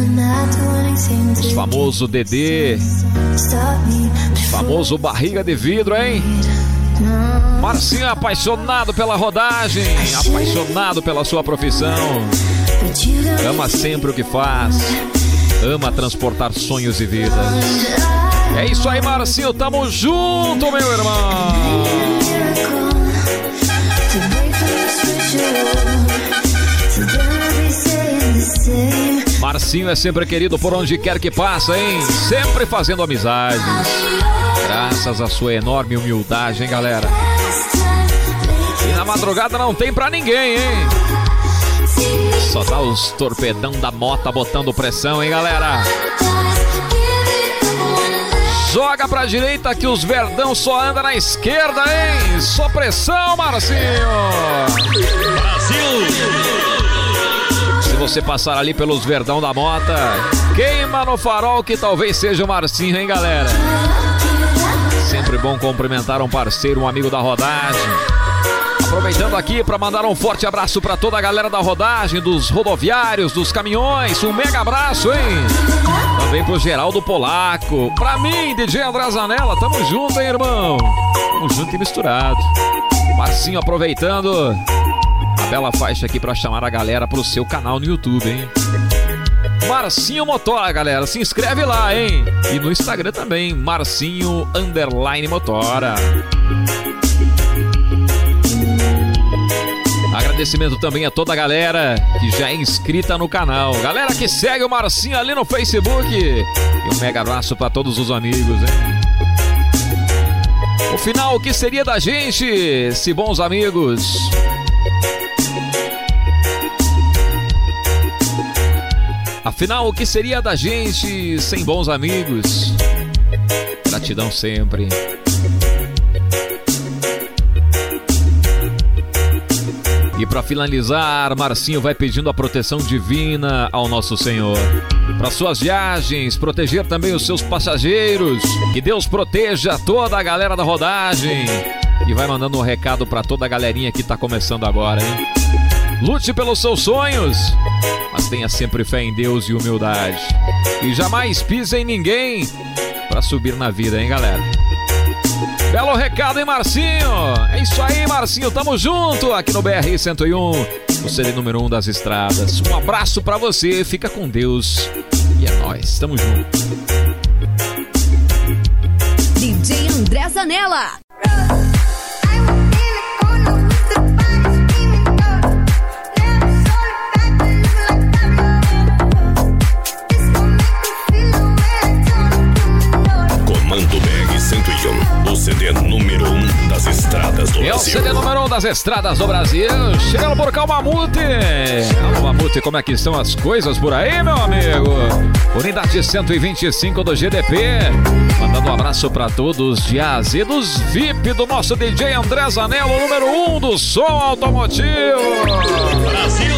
Os famoso Dedê, famoso barriga de vidro, hein? Marcinho é apaixonado pela rodagem, apaixonado pela sua profissão. Ama sempre o que faz, ama transportar sonhos e vidas. É isso aí, Marcinho, tamo junto, meu irmão. Marcinho é sempre querido por onde quer que passa, hein? Sempre fazendo amizades, graças à sua enorme humildade, hein, galera? E na madrugada não tem pra ninguém, hein? Só dá os torpedão da mota botando pressão, hein, galera? Joga pra direita que os verdão só anda na esquerda, hein? Só pressão, Marcinho! Brasil! Se você passar ali pelos verdão da mota, queima no farol que talvez seja o Marcinho, hein, galera? Sempre bom cumprimentar um parceiro, um amigo da rodagem. Aproveitando aqui para mandar um forte abraço para toda a galera da rodagem, dos rodoviários, dos caminhões. Um mega abraço, hein? Também pro Geraldo Polaco. Pra mim, DJ André Zanella, tamo junto, hein, irmão? Tamo junto e misturado. Marcinho aproveitando a bela faixa aqui para chamar a galera pro seu canal no YouTube, hein? Marcinho Motora, galera. Se inscreve lá, hein? E no Instagram também, Marcinho_Motora. Agradecimento também a toda a galera que já é inscrita no canal. Galera que segue o Marcinho ali no Facebook. E um mega abraço para todos os amigos, hein? O final, o que seria da gente se bons amigos? Afinal, o que seria da gente sem bons amigos? Gratidão sempre. E para finalizar, Marcinho vai pedindo a proteção divina ao nosso Senhor. Para suas viagens, proteger também os seus passageiros. Que Deus proteja toda a galera da rodagem. E vai mandando um recado para toda a galerinha que tá começando agora, hein? Lute pelos seus sonhos, mas tenha sempre fé em Deus e humildade. E jamais pise em ninguém para subir na vida, hein, galera? Belo recado, hein, Marcinho? É isso aí, Marcinho, tamo junto aqui no BR 101, o CD número 1 das estradas. Um abraço pra você, fica com Deus e é nóis, tamo junto. DJ André Zanella. Comando BR 101, o CD número 1 das estradas do Brasil. É o CD número 1 das estradas do Brasil. Chegando por cá o Mamute. Alô, Mamute, como é que estão as coisas por aí, meu amigo? Unidade 125 do GDP. Mandando um abraço pra todos de AZ dos VIP do nosso DJ André Zanella, o número 1 do som automotivo. Brasil!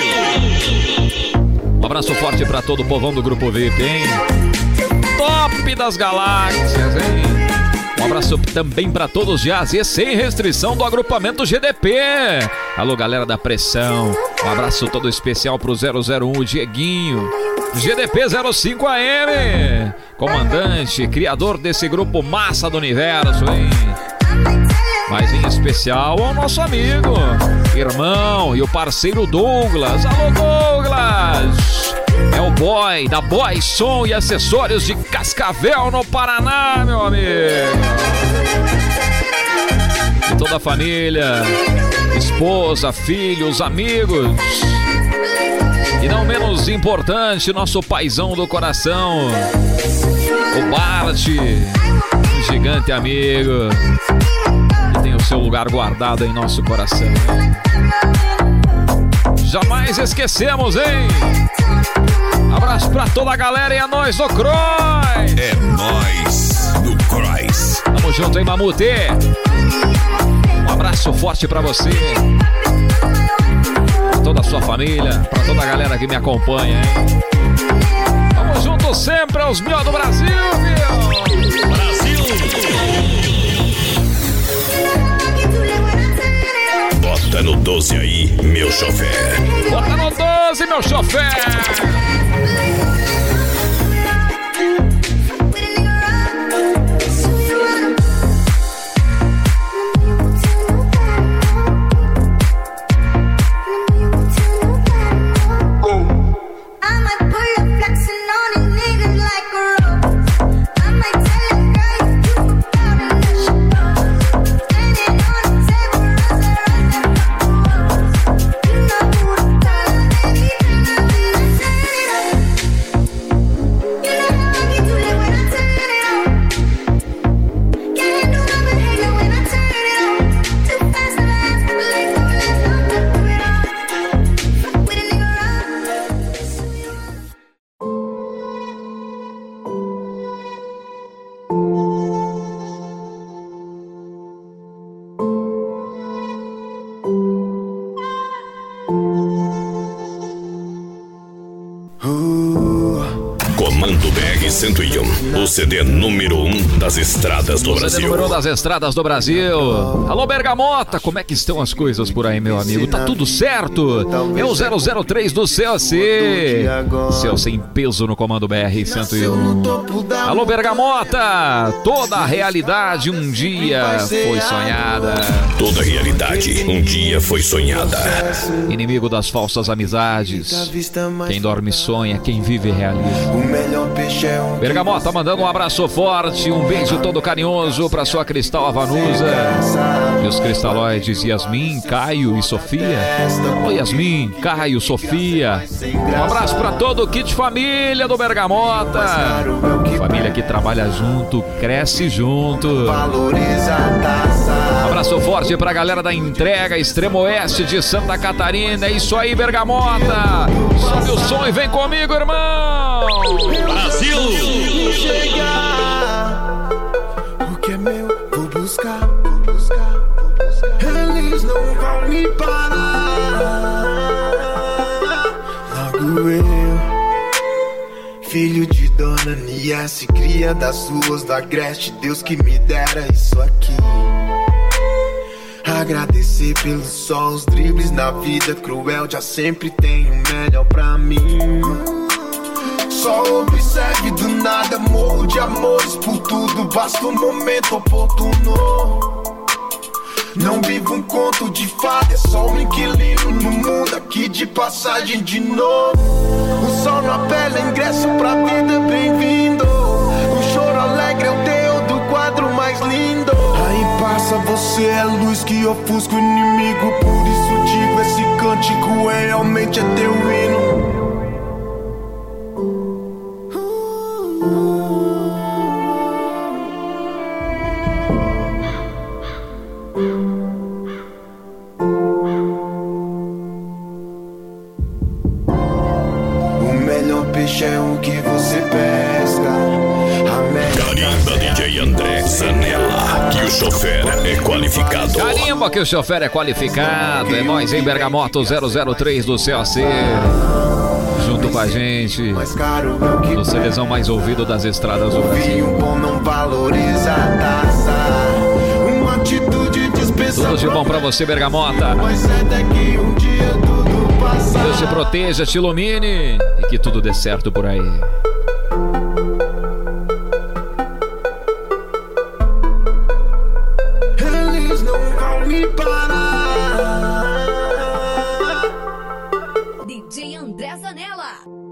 Um abraço forte pra todo o povão do Grupo VIP, hein? Top das galáxias, hein? Um abraço também para todos de AZ sem restrição do agrupamento GDP. Alô, galera da pressão. Um abraço todo especial pro 001, o Dieguinho. GDP 05AM, comandante, criador desse grupo massa do universo, hein? Mas em especial ao nosso amigo, irmão e o parceiro Douglas. Alô, Douglas! É o boy da Boy Som e Acessórios de Cascavel, no Paraná, meu amigo. E toda a família, esposa, filhos, amigos. E não menos importante, nosso paizão do coração, o Bart, um gigante amigo, que tem o seu lugar guardado em nosso coração. Jamais esquecemos, hein? Abraço pra toda a galera e é nóis do Croix. É nóis do Croix. Tamo junto, hein, Mamute? Um abraço forte pra você, pra toda a sua família, pra toda a galera que me acompanha, hein? Tamo junto sempre aos melhores do Brasil, viu? Brasil! Bota no 12 aí, meu chofer. Bota no 12, meu chofer! Comando BR-101, o CD número 1 das estradas do Brasil. CD número 1 das estradas do Brasil. Alô, Bergamota, como é que estão as coisas por aí, meu amigo? Tá tudo certo? É o 003 do COC. COC em peso no comando BR-101. Alô, Bergamota, toda a realidade um dia foi sonhada. Toda realidade um dia foi sonhada. Inimigo das falsas amizades. Quem dorme sonha, quem vive realiza. Bergamota mandando um abraço forte, um beijo todo carinhoso pra sua Cristal Avanusa e os cristalóides Yasmin, Caio e Sofia. Oi, Yasmin, Caio, Sofia. Um abraço pra todo o kit família do Bergamota. Família que trabalha junto, cresce junto. Um abraço forte pra galera da entrega Extremo Oeste de Santa Catarina. É isso aí, Bergamota. Sobe o som e vem comigo, irmão. Brasil! Chegar, o que é meu, vou buscar. Eles não vão me parar. Logo eu, filho de Dona Niesse, cria das ruas do Agreste, Deus que me dera isso aqui. Agradecer pelo sol, os dribles na vida cruel, já sempre tem o melhor pra mim. Só observe do nada, morro de amores por tudo, basta um momento oportuno. Não vivo um conto de fada, é só um inquilino no mundo aqui de passagem de novo. O sol na pele, ingresso pra vida, bem-vindo. O choro alegre é o teu do quadro mais lindo. Aí passa, você é luz que ofusca o inimigo, por isso digo, esse cântico realmente é teu hino. É o que você pesca. Carimba, DJ André Zanella, que o chofer é qualificado. Carimba que o chofer é qualificado. É nós em Bergamota 003 do COC. Junto com a gente no CDzão mais ouvido das estradas do Brasil. Não valoriza a taça. Uma atitude dispensa. Tudo de bom pra você, Bergamota. Mas é daqui um dia tudo Deus te proteja, te ilumine e que tudo dê certo por aí. Eles não vão me parar. DJ André Zanella.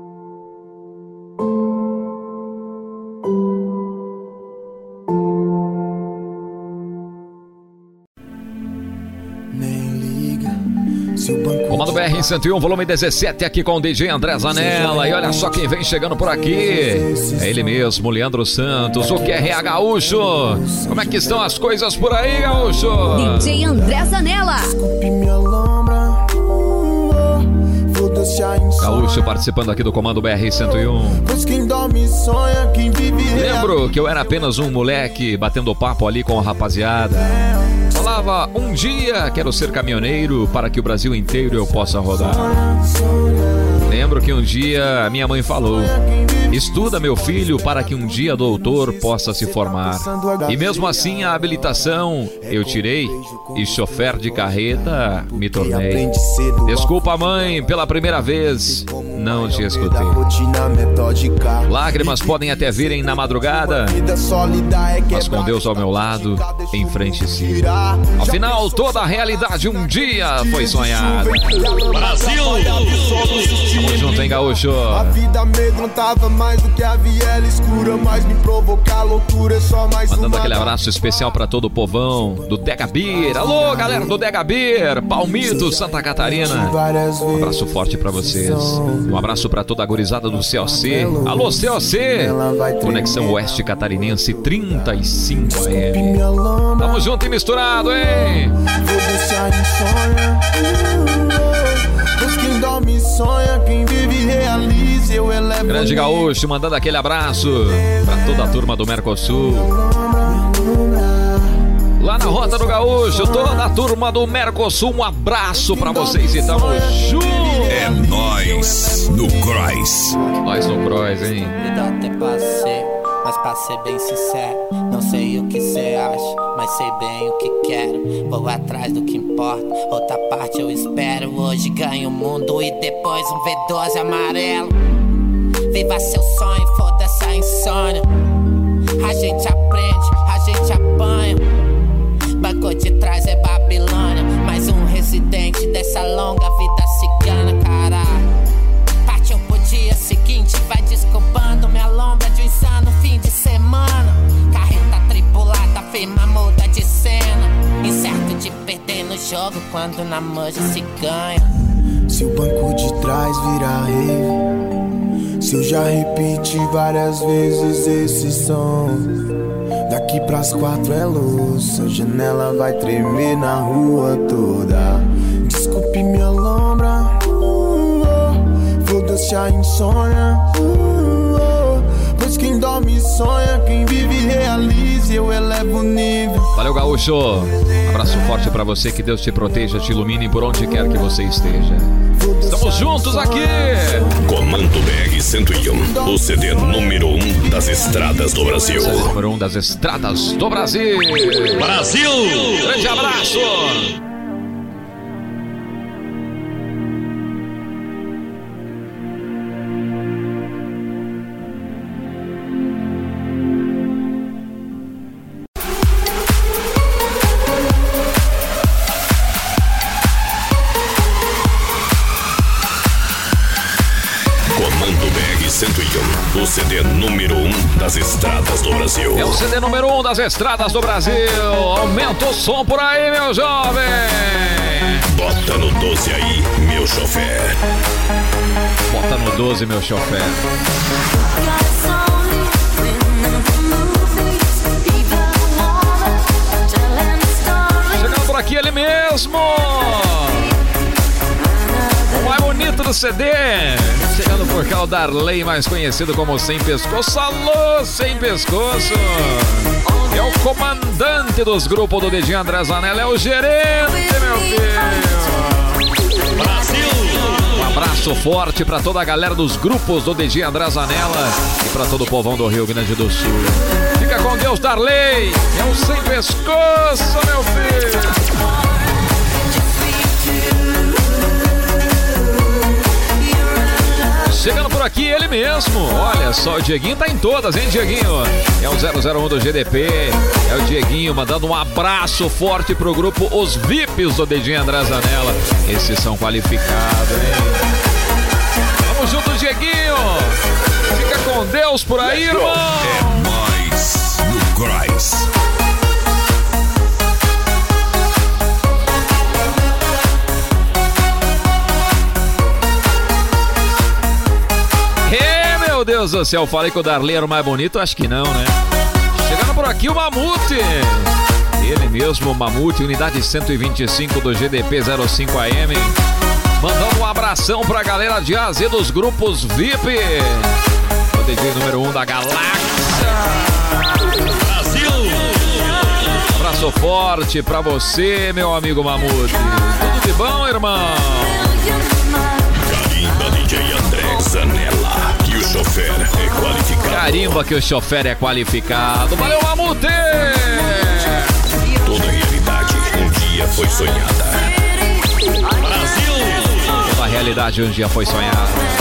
Comando BR-101, volume 17, aqui com o DJ André Zanella. E olha só quem vem chegando por aqui. É ele mesmo, Leandro Santos, o QRA Gaúcho. Como é que estão as coisas por aí, Gaúcho? DJ André Zanella. Gaúcho participando aqui do Comando BR-101. Lembro que eu era apenas um moleque batendo papo ali com a rapaziada. Falava, um dia quero ser caminhoneiro para que o Brasil inteiro eu possa rodar. Lembro que um dia minha mãe falou, estuda meu filho para que um dia doutor possa se formar. E mesmo assim a habilitação eu tirei e chofer de carreta me tornei. Desculpa mãe, pela primeira vez não te escutei. Lágrimas podem até virem na madrugada, mas com Deus ao meu lado, em frente sigo. Afinal, toda a realidade um dia foi sonhada. Brasil! Tamo junto, hein, Gaúcho? A vida amedrontava mais do que a viela escura, mas me provocar loucura é só mais uma. Mandando aquele abraço especial pra todo o povão do Degabir. Alô, galera do Degabir, Palmito, Santa Catarina. Um abraço forte pra vocês. Um abraço pra toda a gurizada do COC. Alô, COC! Conexão Oeste Catarinense 35 AM. Tamo junto e misturado, hein? Vou deixar insônia. Pois quem dorme sonha, quem vive realiza. Eu elevo. Grande Gaúcho, mandando aquele abraço pra toda a turma do Mercosul. Lá na Rota do Gaúcho, toda a turma do Mercosul, um abraço pra vocês e tamo junto. É nóis no Cross. Nós no Cross, hein? Até passei, mas pra ser bem sincero, não sei o que cê acha, mas sei bem o que quero. Vou atrás do que importa, outra parte eu espero. Hoje ganho o mundo e depois um V12 amarelo. Viva seu sonho, foda-se a insônia. A gente aprende, a gente apanha. Banco de trás é Babilônia, mais um residente dessa longa vida cigana, caralho. Partiu pro dia seguinte, vai desculpando minha lombra de um insano fim de semana. Carreta tripulada, firma muda de cena. Incerto de perder no jogo quando na manja se ganha. Se o banco de trás virar rave, se eu já repeti várias vezes esse som. Daqui pras 4 é louça, a janela vai tremer na rua toda. Desculpe minha lombra, foda-se a insônia. Pois quem dorme sonha, quem vive realiza, eu elevo o nível. Valeu, Gaúcho. Abraço forte pra você, que Deus te proteja, te ilumine por onde quer que você esteja. Estamos juntos aqui. Comando BR-101, o CD número 1 das estradas do Brasil. CD número 1 das estradas do Brasil. Brasil! Grande abraço. O CD número 1 das estradas do Brasil. É o CD número 1 das estradas do Brasil. Aumenta o som por aí, meu jovem. Bota no 12 aí, meu chofer. Bota no 12, meu chofer. Chegando por aqui ele mesmo. O mais bonito do CD. Chegando por cá o Darley, mais conhecido como Sem Pescoço. Alô, Sem Pescoço. É o comandante dos grupos do DJ André Zanella. É o gerente, meu filho. Brasil. Um abraço forte pra toda a galera dos grupos do DJ André Zanella e pra todo o povão do Rio Grande do Sul. Fica com Deus, Darley. É um Sem Pescoço, meu filho. Chegando por aqui ele mesmo. Olha só, o Dieguinho tá em todas, hein, Dieguinho? É o 001 do GDP. É o Dieguinho mandando um abraço forte pro grupo Os VIPs do DJ André Zanella. Esses são qualificados, hein? Vamos junto, Dieguinho. Fica com Deus por aí, irmão. É nóis no Cross. Meu Deus do céu, falei que o Darley era o mais bonito, acho que não, né? Chegando por aqui o Mamute. Ele mesmo, o Mamute, unidade 125 do GDP 05 AM. Mandando um abração pra galera de AZ dos grupos VIP. O DJ número 1 da galáxia. Brasil! Abraço forte pra você, meu amigo Mamute. Tudo de bom, irmão? Carimba DJ André Zanella, que o chofer é qualificado. Carimba que o chofer é qualificado. Valeu, Mamute! Toda realidade um dia foi sonhada. Brasil! Toda realidade um dia foi sonhada.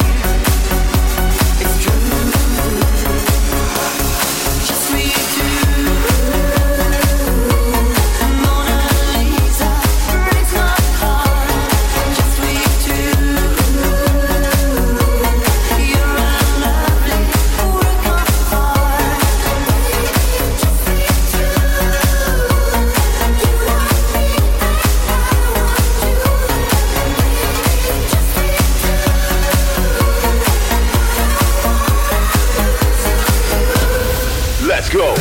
Let's go!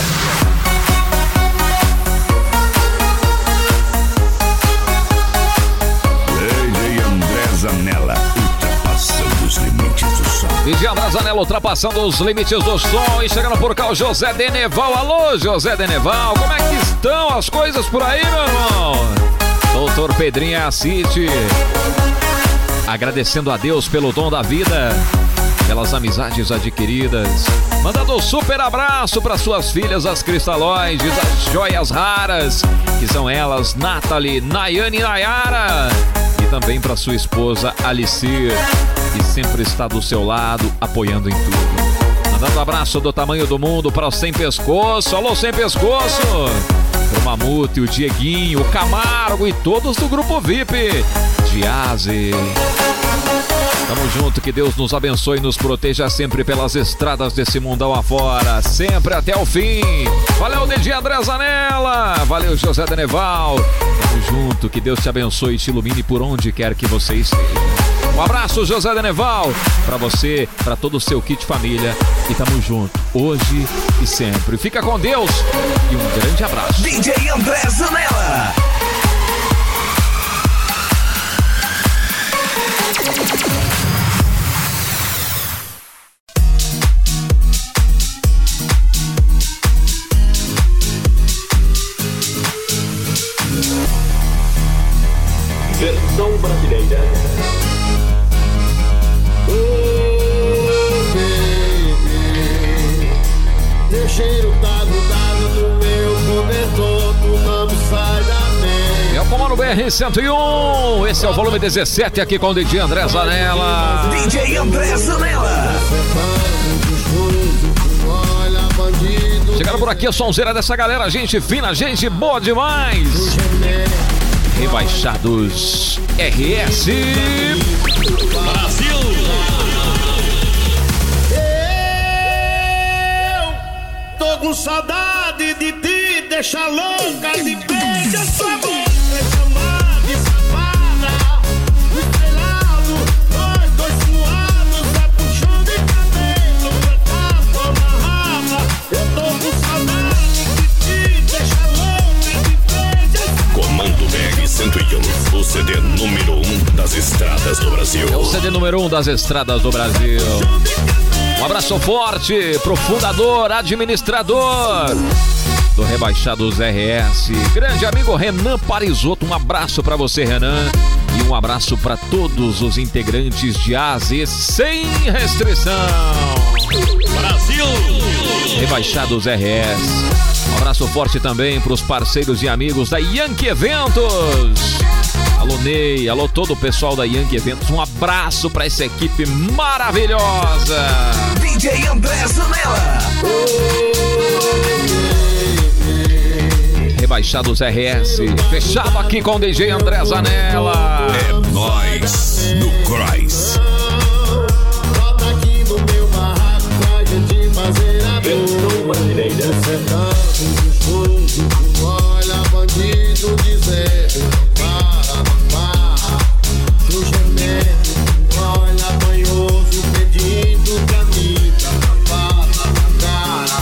DJ André Zanella, ultrapassando os limites do som. DJ André Zanella ultrapassando os limites do som. E chegando por cá o José Deneval. Alô, José Deneval, como é que estão as coisas por aí, meu irmão? Doutor Pedrinho Assite, agradecendo a Deus pelo dom da vida, pelas amizades adquiridas, mandando um super abraço para suas filhas, as cristalóides, as joias raras, que são elas, Nathalie, Nayane e Nayara, e também para sua esposa Alicir, que sempre está do seu lado, apoiando em tudo. Mandando abraço do tamanho do mundo para o Sem Pescoço. Alô, Sem Pescoço! O Mamute, o Dieguinho, o Camargo e todos do grupo VIP de Aze. Tamo junto, que Deus nos abençoe e nos proteja sempre pelas estradas desse mundão afora, sempre até o fim. Valeu, DJ André Zanella, valeu, José Deneval. Tamo junto, que Deus te abençoe e te ilumine por onde quer que você esteja. Um abraço, José Deneval, pra você, pra todo o seu kit família, e tamo junto, hoje e sempre. Fica com Deus e um grande abraço. DJ André Zanella. Versão brasileira. Meu cheiro tá grudado no meu cobertor, tu não me sai da mente. É o Comando BR-101, esse é o volume 17 aqui com o DJ André Zanella. DJ André Zanella. Chegaram por aqui a sonzeira dessa galera, gente fina, gente boa demais. Rebaixados RS Brasil. Eu tô com saudade de ti, deixa louca de beijo, sua boca chamada de safada. Estrelado, nós dois suados, é puxão de cabelo, é tapa amarrada. Eu tô com saudade de ti, deixa louca de beijo. Comando BR-101, o CD número 1 das estradas do Brasil. É o CD número 1 das estradas do Brasil. Um abraço forte pro fundador, administrador do Rebaixados RS, grande amigo Renan Parisotto. Um abraço pra você, Renan, e um abraço pra todos os integrantes de AZ sem restrição. Brasil! Rebaixados RS. Um abraço forte também pros parceiros e amigos da Yankee Eventos. Alô Ney, alô todo o pessoal da Yankee Eventos, um abraço pra essa equipe maravilhosa. DJ André Zanella. Rebaixados RS, fechado aqui com o DJ André Zanella. É nóis no Cross. Bota aqui no meu barraco pra gente fazer a olha bandido dizendo para, no gemendo, olha banhoso pedindo camisa para cara.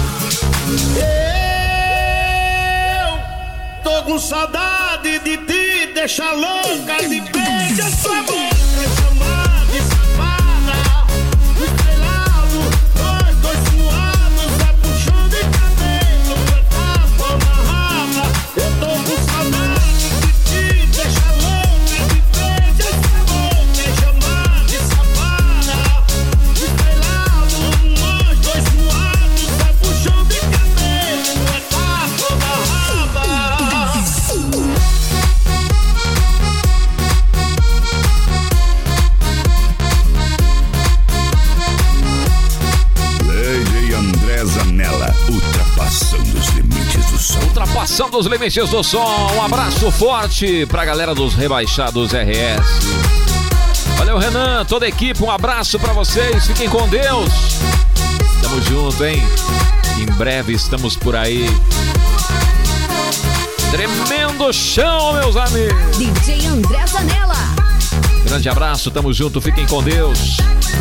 Eu tô com saudade de te deixar louca de beijo essa boca, chamar de safada, estrelado, dois suados, é puxão de cabelo, tapa na raba. Eu tô com saudade de te deixar louca de beijo essa boca, chamar de safada, estrelado, dois suados, é puxão de cabelo, tapa na raba. DJ André Zanella, ultrapassando os limites do som. Ultrapassando os limites do som. Um abraço forte pra galera dos Rebaixados RS. Valeu, Renan, toda a equipe, um abraço pra vocês. Fiquem com Deus. Tamo junto, hein? Em breve estamos por aí. Tremendo chão, meus amigos. DJ André Zanella. Grande abraço, tamo junto, fiquem com Deus.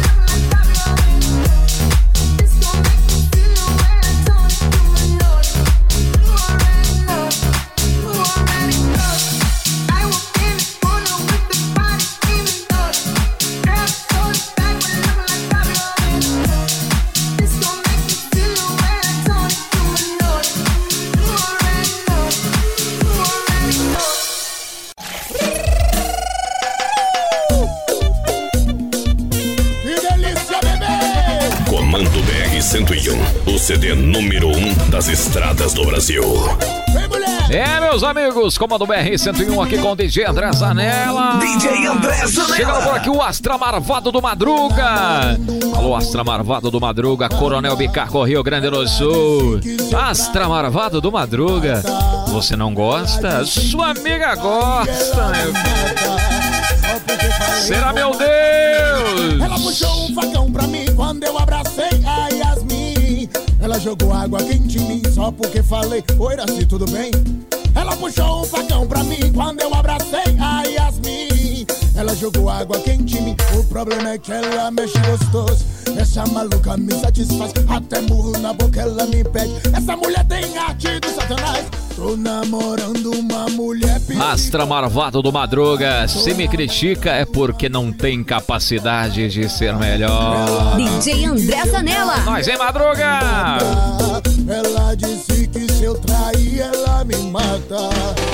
Comando BR-101, o CD número 1 das estradas do Brasil. É, meus amigos, Comando BR-101 aqui com o DJ André Zanella. DJ André Zanella. Chegando por aqui o Astra Marvado do Madruga. Alô, Astra Marvado do Madruga, Coronel Bicaco, Rio Grande do Sul. Astra Marvado do Madruga. Você não gosta? Sua amiga gosta, meu filho. Será, meu Deus? Ela puxou um facão pra mim quando eu abracei a Yasmin. Ela jogou água quente em mim só porque falei: oi, Iraci, tudo bem? Ela puxou um facão pra mim quando eu abracei a Yasmin. Ela jogou água quente em mim, o problema é que ela mexe gostoso. Essa maluca me satisfaz, até murro na boca ela me pede. Essa mulher tem arte do satanás. Tô namorando uma mulher Astra Marvado do Madruga, se me critica é porque não tem capacidade de ser melhor. DJ André Zanella. Nós, hein, Madruga? Ela disse que se eu trair ela me mata.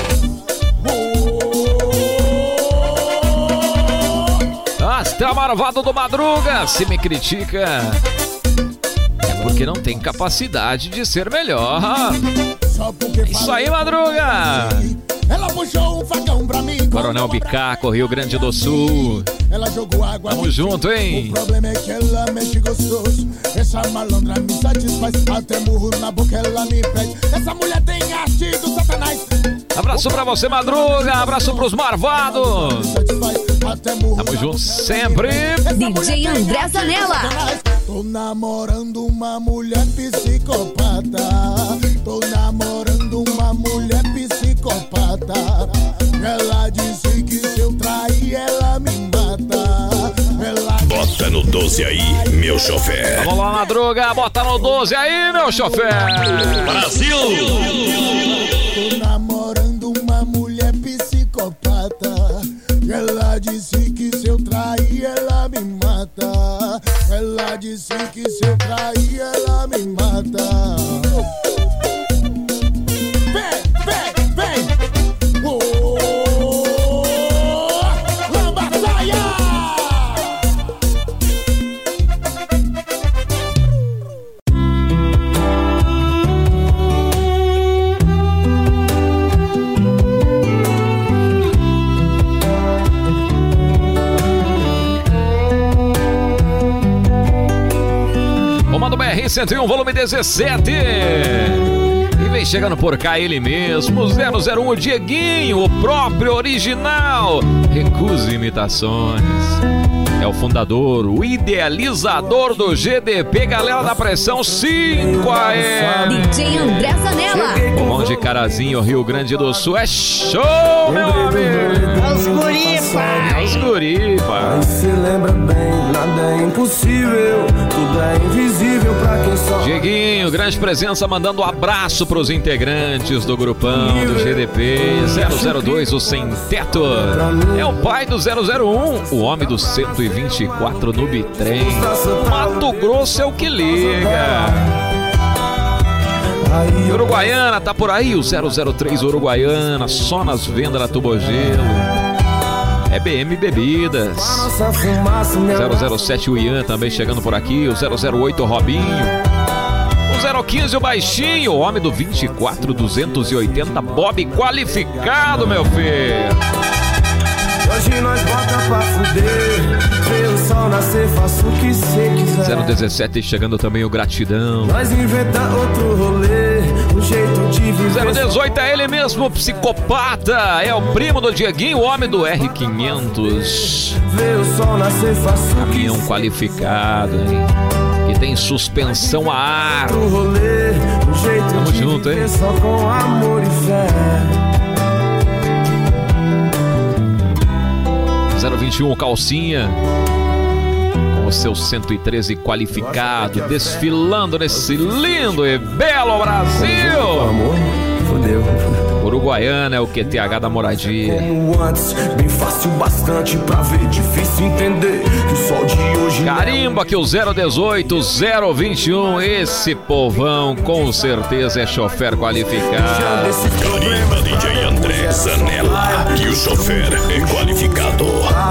Astra Marvado do Madruga, se me critica é porque não tem capacidade de ser melhor. Isso aí, Madruga. Ela puxou um facão pra mim. Coronel Bicaco, Rio Grande do Sul. Ela jogou água. Tamo junto, hein? O problema é que ela mexe gostoso. Essa malandra me satisfaz, até murro na boca ela me pede. Essa mulher tem arte do satanás. Abraço pra você, Madruga. Abraço pros Marvados. Tamo junto sempre. DJ André Zanella. Tô namorando uma mulher psicopata. Tô namorando uma mulher psicopata. Ela disse que se eu trair ela me mata. Bota no 12 aí, meu chofer. Vamos lá, Madruga. Bota no 12 aí, meu chofer. Brasil! Tô namorando uma mulher psicopata. Ela disse que se eu trair ela me mata. Ela disse que se eu trair ela me mata. Vem, vem, vem. Lambaçaia. Comando BR-101, volume 17. E vem chegando por cá ele mesmo, 001, o Dieguinho, o próprio original. Recuse imitações. É o fundador, o idealizador do GDP, galera da pressão 5AM. DJ André Zanella. Povão de Carazinho, Rio Grande do Sul. É show, meu amigo. É os guri, pai. É os guri, pai. Se lembra bem, nada é impossível, tudo é invisível pra quem só. Dieguinho, grande presença, mandando um abraço pros integrantes do grupão do GDP 002, o Sem Teto. É o pai do 001, o homem do 124 no bitrem. Mato Grosso é o que liga. Uruguaiana, tá por aí o 003 Uruguaiana, só nas vendas da Tubogelo. É BM Bebidas. 007 o Ian também chegando por aqui, o 008 o Robinho. O 015 o Baixinho, o homem do 24-280 Bob qualificado, meu filho. Hoje nós bota pra fuder, vê o sol nascer, faço o que cê quiser. 017 chegando também o Gratidão. Nós inventa outro rolê, um jeito de viver. 018 é ele mesmo, o psicopata. É o primo do Dieguinho, o homem do R500. Vê o sol nascer, faço caminhão qualificado, hein? Que tem suspensão a ar. Outro rolê, um jeito tamo de junto, viver hein? Só com amor e fé. 021 o Calcinha, com o seu 113 qualificado, desfilando nesse lindo e belo Brasil. Amor, fodeu. Uruguaiana é o QTH da moradia. Como antes, bem fácil bastante pra ver, difícil entender que o sol de hoje. Carimba que o 018, 021, esse povão com certeza é chofer qualificado. Carimba DJ André Zanella, que o chofer é qualificado.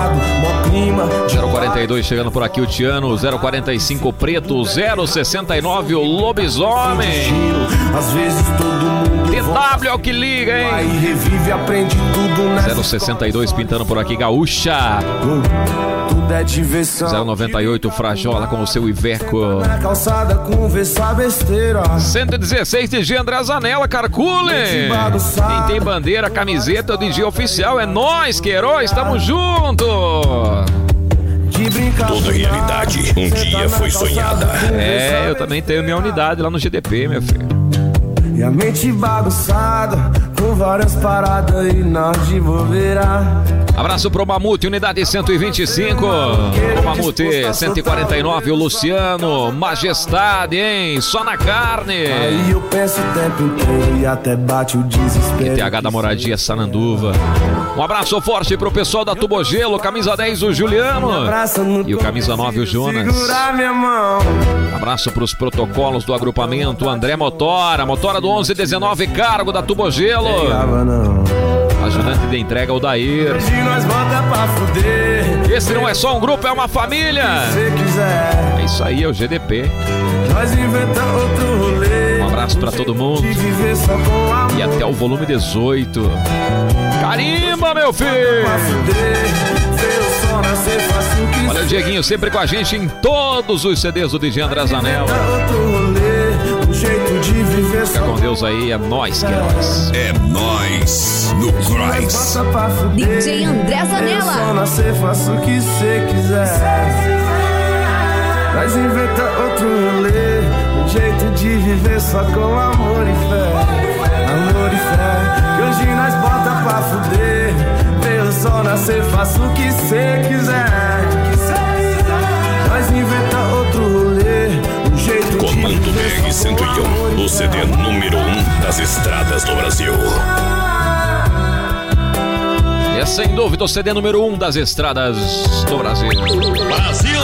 042 chegando por aqui o Tiano, 045 o Preto, 069 o Lobisomem. Às vezes todo mundo TW é o que liga, hein? vai e revive, aprende tudo nessa 062 pintando por aqui Gaúcha. Tudo é diversão. 098 Frajola com o seu Iveco. Na calçada conversar besteira. 116 DJ André Zanella, calculem. Quem tem bandeira, camiseta, o DJ oficial é nós, Queiroz, estamos junto. Toda realidade um dia foi sonhada. É, eu também tenho minha unidade lá no GDP, meu filho. E a mente bagunçada, com várias paradas e nós de bobeira. Abraço pro Mamute, unidade 125. O Mamute 149, o Luciano, Majestade, hein? Só na carne. Aí eu penso o tempo inteiro e até bate o desespero. QTH da moradia Sananduva. Um abraço forte pro pessoal da Tubogelo, camisa 10 o Juliano e o camisa 9 o Jonas. Abraço pros protocolos do agrupamento, André Motora do 1119, cargo da Tubogelo. Ajudante de entrega o Dair. Esse não é só um grupo, é uma família. É isso aí, é o GDP. Um abraço pra todo mundo. E até o volume 18. Carimba, meu filho! Olha o Dieguinho sempre com a gente em todos os CDs do DJ André Zanella. Fica com Deus aí, é nóis que é nóis. É nóis no Christ. DJ André Zanella. Só nascer, faça o que cê quiser. Mas inventa outro rolê, um jeito de viver só com amor e fé. Amor e fé, que hoje nós bota pra fuder. Vê o sol nascer, faça o que cê quiser. Mas inventa outro rolê, um jeito Comando de viver só com amor BR-101, e o CD número 1 das estradas do Brasil. É sem dúvida o CD número 1 das estradas do Brasil. Brasil!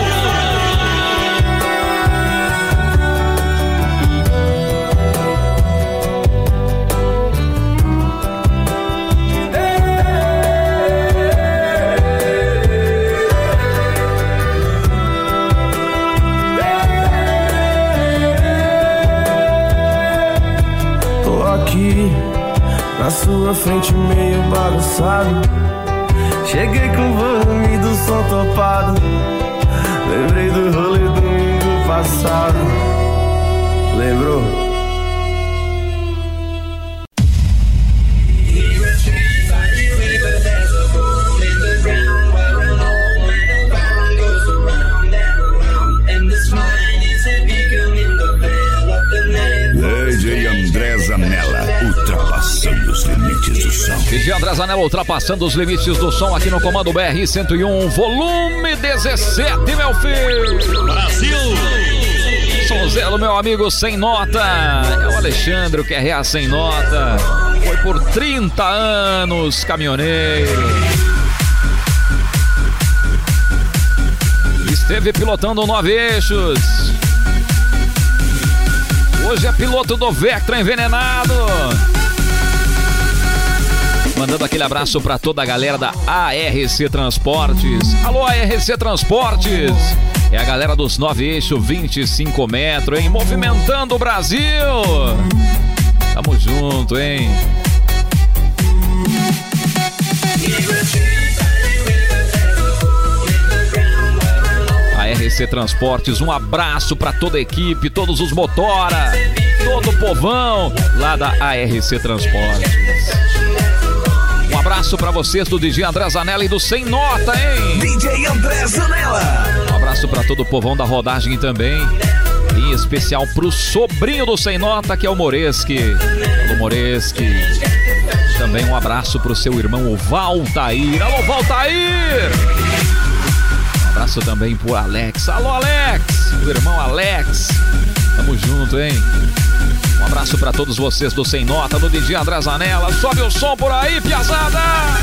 Na sua frente meio bagunçado, cheguei com o volume do som topado. Lembrei do rolê domingo passado. Lembrou? DJ André Zanella, ultrapassando os limites do som. DJ André Zanella ultrapassando os limites do som aqui no Comando BR 101, volume 17, meu filho. Brasil! Sonzelo, meu amigo, sem nota. É o Alexandre, o QRA sem nota. Foi por 30 anos caminhoneiro. Esteve pilotando 9 eixos. Hoje é piloto do Vectra envenenado. Mandando aquele abraço para toda a galera da ARC Transportes. Alô, ARC Transportes. É a galera dos 9 eixos, 25 metros, hein? Movimentando o Brasil. Tamo junto, hein? ARC Transportes, um abraço para toda a equipe, todos os motora, todo o povão lá da ARC Transportes. Um abraço para vocês do DJ André Zanella e do Sem Nota, hein? DJ André Zanella. Um abraço para todo o povão da rodagem também. Em especial pro sobrinho do Sem Nota, que é o Moreschi. Alô, Moreschi. Também um abraço pro seu irmão, o Valtair. Alô, Valtair! Um abraço também pro Alex. Alô, Alex! O irmão Alex. Tamo junto, hein? Um abraço pra todos vocês do Sem Nota, do DJ André Zanella. Sobe o som por aí, piazada!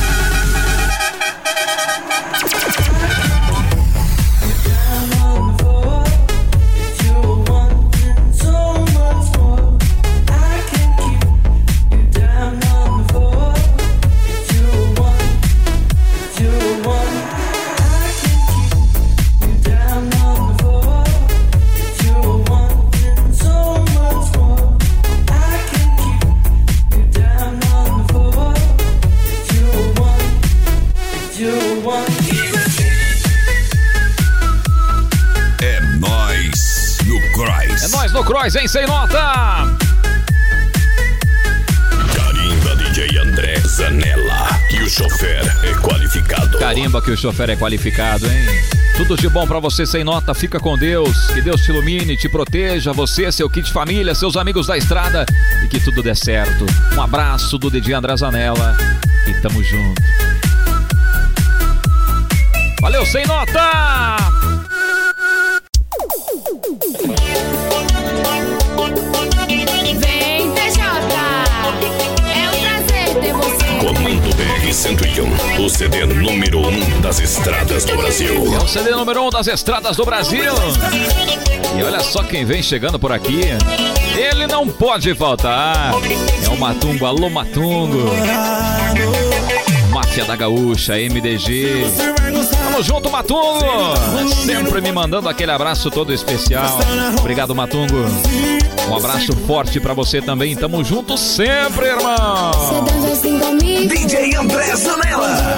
No Cross, hein? Sem nota! Carimba, DJ André Zanella, que o chofer é qualificado. Carimba que o chofer é qualificado, hein? Tudo de bom pra você, Sem Nota. Fica com Deus. Que Deus te ilumine, te proteja. Você, seu kit família, seus amigos da estrada. E que tudo dê certo. Um abraço do DJ André Zanella. E tamo junto. Valeu, Sem Nota! Vem, TJ, é um prazer ter você. Comando BR 101, o CD número 1 das estradas do Brasil. É o CD número 1 das estradas do Brasil. E olha só quem vem chegando por aqui. Ele não pode faltar. É o Matungo. Alô, Matungo. Máfia da Gaúcha, MDG. Tamo junto, Matungo. Sempre me mandando aquele abraço todo especial. Obrigado, Matungo. Um abraço forte pra você também. Tamo junto sempre, irmão. DJ André Zanella.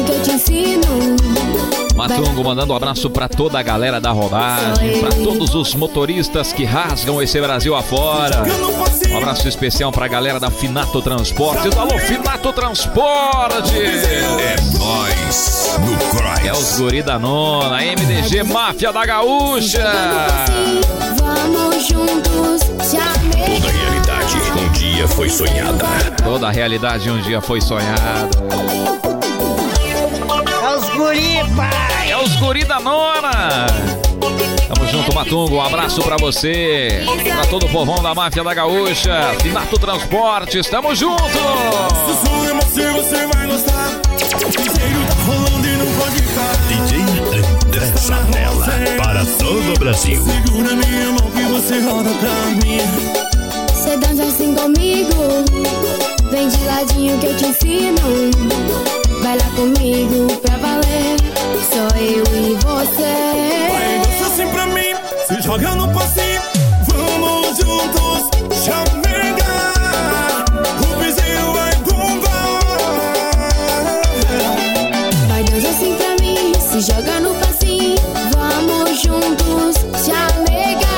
Matungo mandando um abraço pra toda a galera da rodagem, pra todos os motoristas que rasgam esse Brasil afora. Um abraço especial pra galera da Finato Transportes. Alô, Finato Transporte! É nóis no Cross. É os guri da nona, MDG Máfia da Gaúcha. Vamos juntos, Toda realidade um dia foi sonhada. Toda a realidade um dia foi sonhada. É os guri, pai! É os guri da nona! Tamo junto, Matungo. Um abraço pra você. Pra todo o povão da Máfia da Gaúcha. Finato Transportes, tamo junto! Se o som é você vai gostar. O cheiro tá rolando e não pode parar. DJ André Zanella, para todo o Brasil. Segura minha mão que você roda pra mim. Cê dança assim comigo. Vem de ladinho que eu te ensino. Vai lá comigo pra valer. Só eu e você. Vai, dança assim pra mim. Se joga no passinho. Vamos juntos chamegar. O piseiro vai bombar. Vai, dança assim pra mim. Se joga no passinho. Vamos juntos chamegar.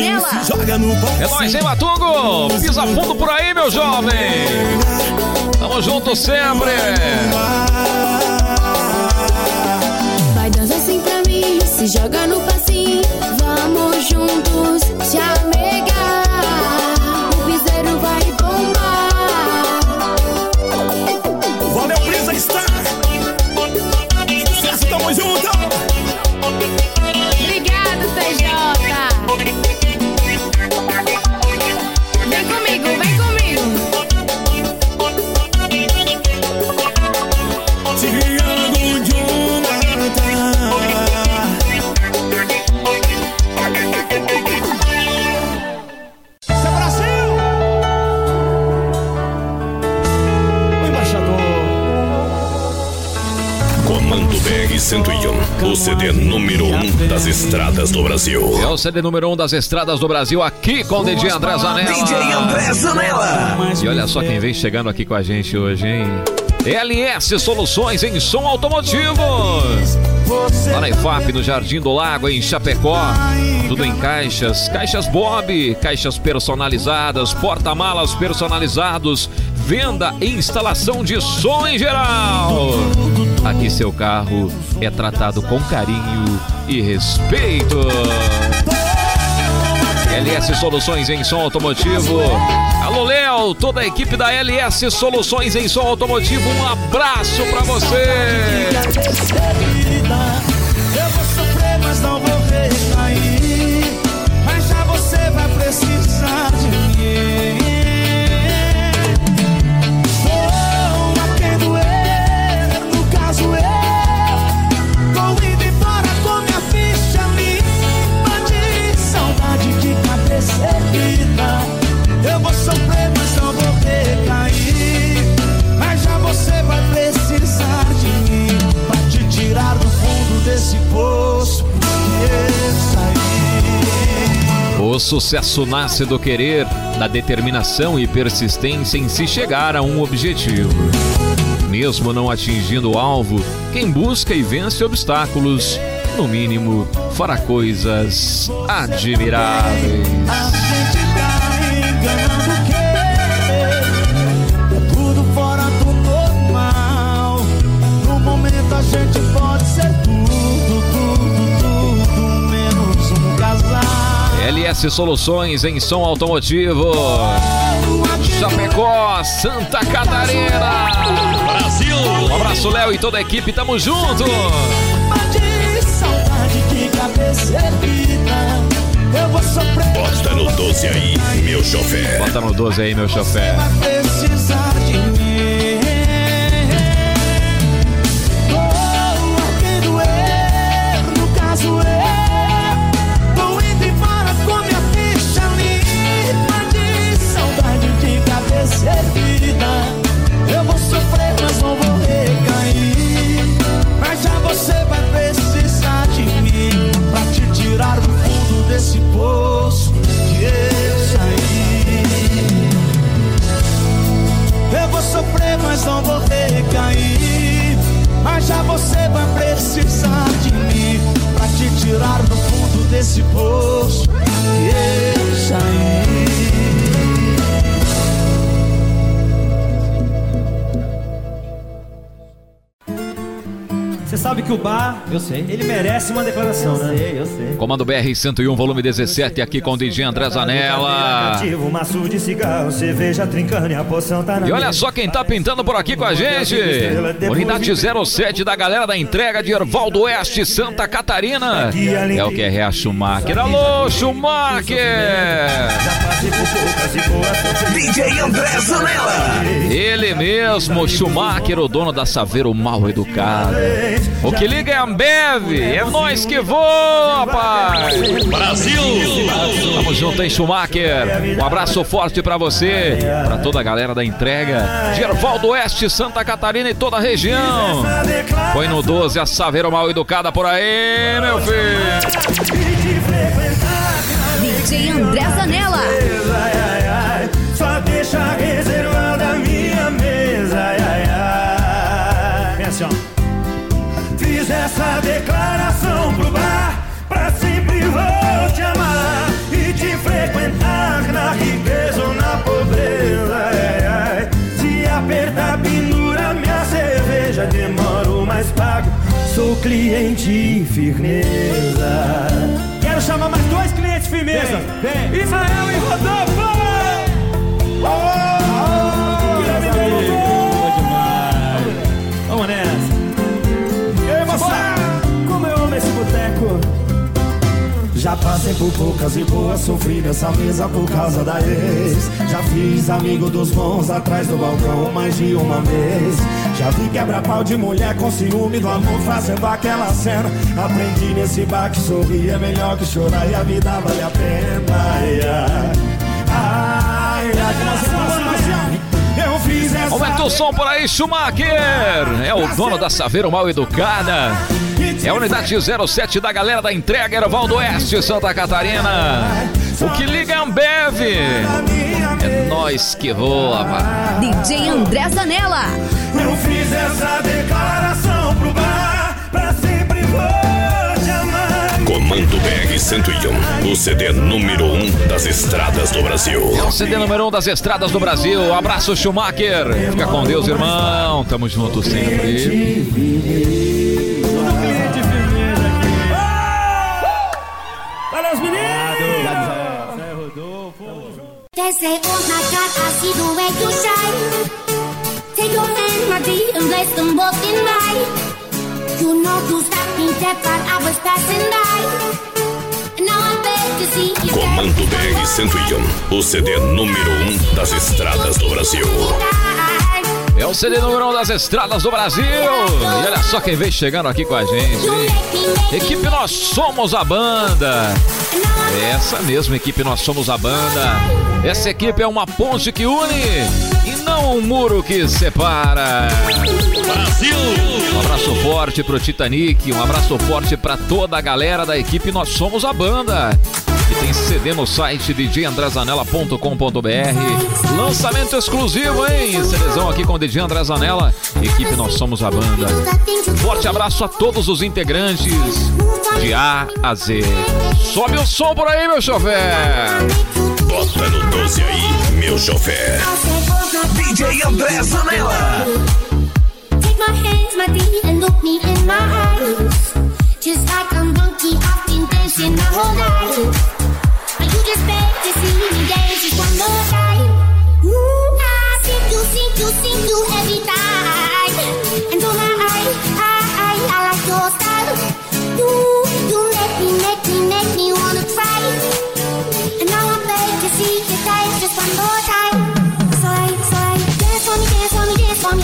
Zanella. É nóis, hein, Matungo? Pisa fundo por aí, meu jovem. Tamo junto sempre. Vai dança assim pra mim, se joga no passinho. Vamos juntos te amegar. O piseiro vai bombar. Valeu, Brisa Star. Sucesso, tamo junto. Obrigado, TJ. Vem comigo, vem comigo. Tiago Jonathan. Seu Brasil! O embaixador. Comando BR-101, o CD número 1 das estradas do Brasil. É o CD número 1 das estradas do Brasil, aqui com o DJ André Zanella. DJ André Zanella. E olha só quem vem chegando aqui com a gente hoje, hein? LS Soluções em Som Automotivo. Lá na IFAP, no Jardim do Lago, em Chapecó. Tudo em caixas, caixas Bob, caixas personalizadas, porta-malas personalizados, venda e instalação de som em geral. Aqui seu carro é tratado com carinho e respeito. LS Soluções em Som Automotivo. Alô, Léo, toda a equipe da LS Soluções em Som Automotivo, um abraço pra você. Eu vou sofrer, mas não vou recair. Mas já você vai precisar de mim. Vou a quem doer, no caso eu. Vou indo embora com minha ficha limpa de saudade de cabeça erguida. Eu vou sofrer, mas não vou recair. Mas já você vai precisar de mim pra te tirar do fundo desse poço que eu saí. O sucesso nasce do querer, da determinação e persistência em se chegar a um objetivo. Mesmo não atingindo o alvo, quem busca e vence obstáculos, no mínimo, fará coisas admiráveis. A gente tá enganando o quê? É tudo fora do normal. No momento a gente pode ser tudo, menos um casal. LS Soluções em Som Automotivo. Chapecó, Santa Catarina. Brasil! Um abraço, Léo e toda a equipe, tamo junto. De saudade de cabeça erguida. Eu vou sofrer. Bota no 12 aí, meu chofer. Bota no 12 aí, meu chofer. Vai precisar de mim. Vou a quem doer, no caso eu. Vou indo embora com minha ficha limpa de saudade de cabeça erguida. Eu vou sofrer, mas não vou recair. Mas já você vai precisar de mim pra te tirar do fundo desse poço que eu saí. Eu vou sofrer, mas não vou recair. Mas já você vai precisar de mim pra te tirar do fundo desse poço que eu saí. Você sabe que o bar, eu sei, ele merece uma declaração, né? Eu sei. Comando BR-101, volume 17, aqui com o DJ André Zanella. Maço de cigarro, cerveja trincando e a poção tá na E olha só quem tá pintando por aqui com a gente. Unidade 07 da galera da entrega de Ervaldo Oeste, Santa Catarina. É o QRA Schumacher. Alô, Schumacher! DJ André Zanella. Ele mesmo, Schumacher, o dono da Saveiro Mal Educado. O que liga é Ambev, é nós que voa, rapaz! Brasil! Tamo junto, hein, Schumacher? Um abraço forte pra você, pra toda a galera da entrega de Ervaldo Oeste, Santa Catarina e toda a região. Põe no 12 a Saveiro Mal Educada por aí, meu filho! DJ André Zanella. Só deixa reservada a minha mesa. Vem assim, ó. Fiz essa declaração pro bar, pra sempre vou te amar e te cliente firmeza. Quero chamar mais 2 clientes firmeza. Vem. Israel e Rodolfo. Vamos nessa. Ei, moça, como eu amo esse boteco. Já passei por poucas e boas, sofri nessa mesa por causa da ex. Já fiz amigo dos bons atrás do balcão mais de uma vez. Já vi quebra-pau de mulher com ciúme do amor fazendo aquela cena. Aprendi nesse bar que sorrir é melhor que chorar e a vida vale a pena. Eu fiz essa... Aumenta o som por aí, Schumacher. É o dono da Saveiro Mal Educada. É a unidade 07 da galera da entrega Erval do Oeste, Santa Catarina. O que liga é Ambev. É nós que voa, pá. DJ André Zanella. Eu fiz essa declaração pro bar, pra sempre vou te amar. Comando BR-101, o CD número 1 das estradas do Brasil. É o CD número 1 das estradas do Brasil. Abraço, Schumacher. Fica com Deus, irmão. Tamo junto sempre. They say, oh my God, I see the way you shine. Take your hand, my dear, and let's them walking by. You know you stopped me dead while I was passing by. And now I beg to see you. Comando BR-101, o CD número 1 das estradas do Brasil. É o CD número 1 das estradas do Brasil. E olha só quem vem chegando aqui com a gente. Equipe Nós Somos a Banda. Essa mesma equipe Nós Somos a Banda. Essa equipe é uma ponte que une e não um muro que separa. Brasil! Um abraço forte pro Titanic. Um abraço forte pra toda a galera da equipe Nós Somos a Banda. Que tem CD no site djandrezanella.com.br. Lançamento exclusivo, hein? CDzão aqui com o DJ André Zanella. Equipe Nós Somos a Banda. Forte abraço a todos os integrantes de A a Z. Sobe o som por aí, meu chofer. Bota no 12 aí, meu chofer. DJ André Zanella. Take my hands, my dear, and look me in my eyes. Just like a monkey, I've been dancing my whole life. Are you just beg to see me dance just one more time? Ooh, I sing you every time. And oh my, I like your style. You make me wanna cry. And now I'm beg to see you dance just one more time. So I dance for me,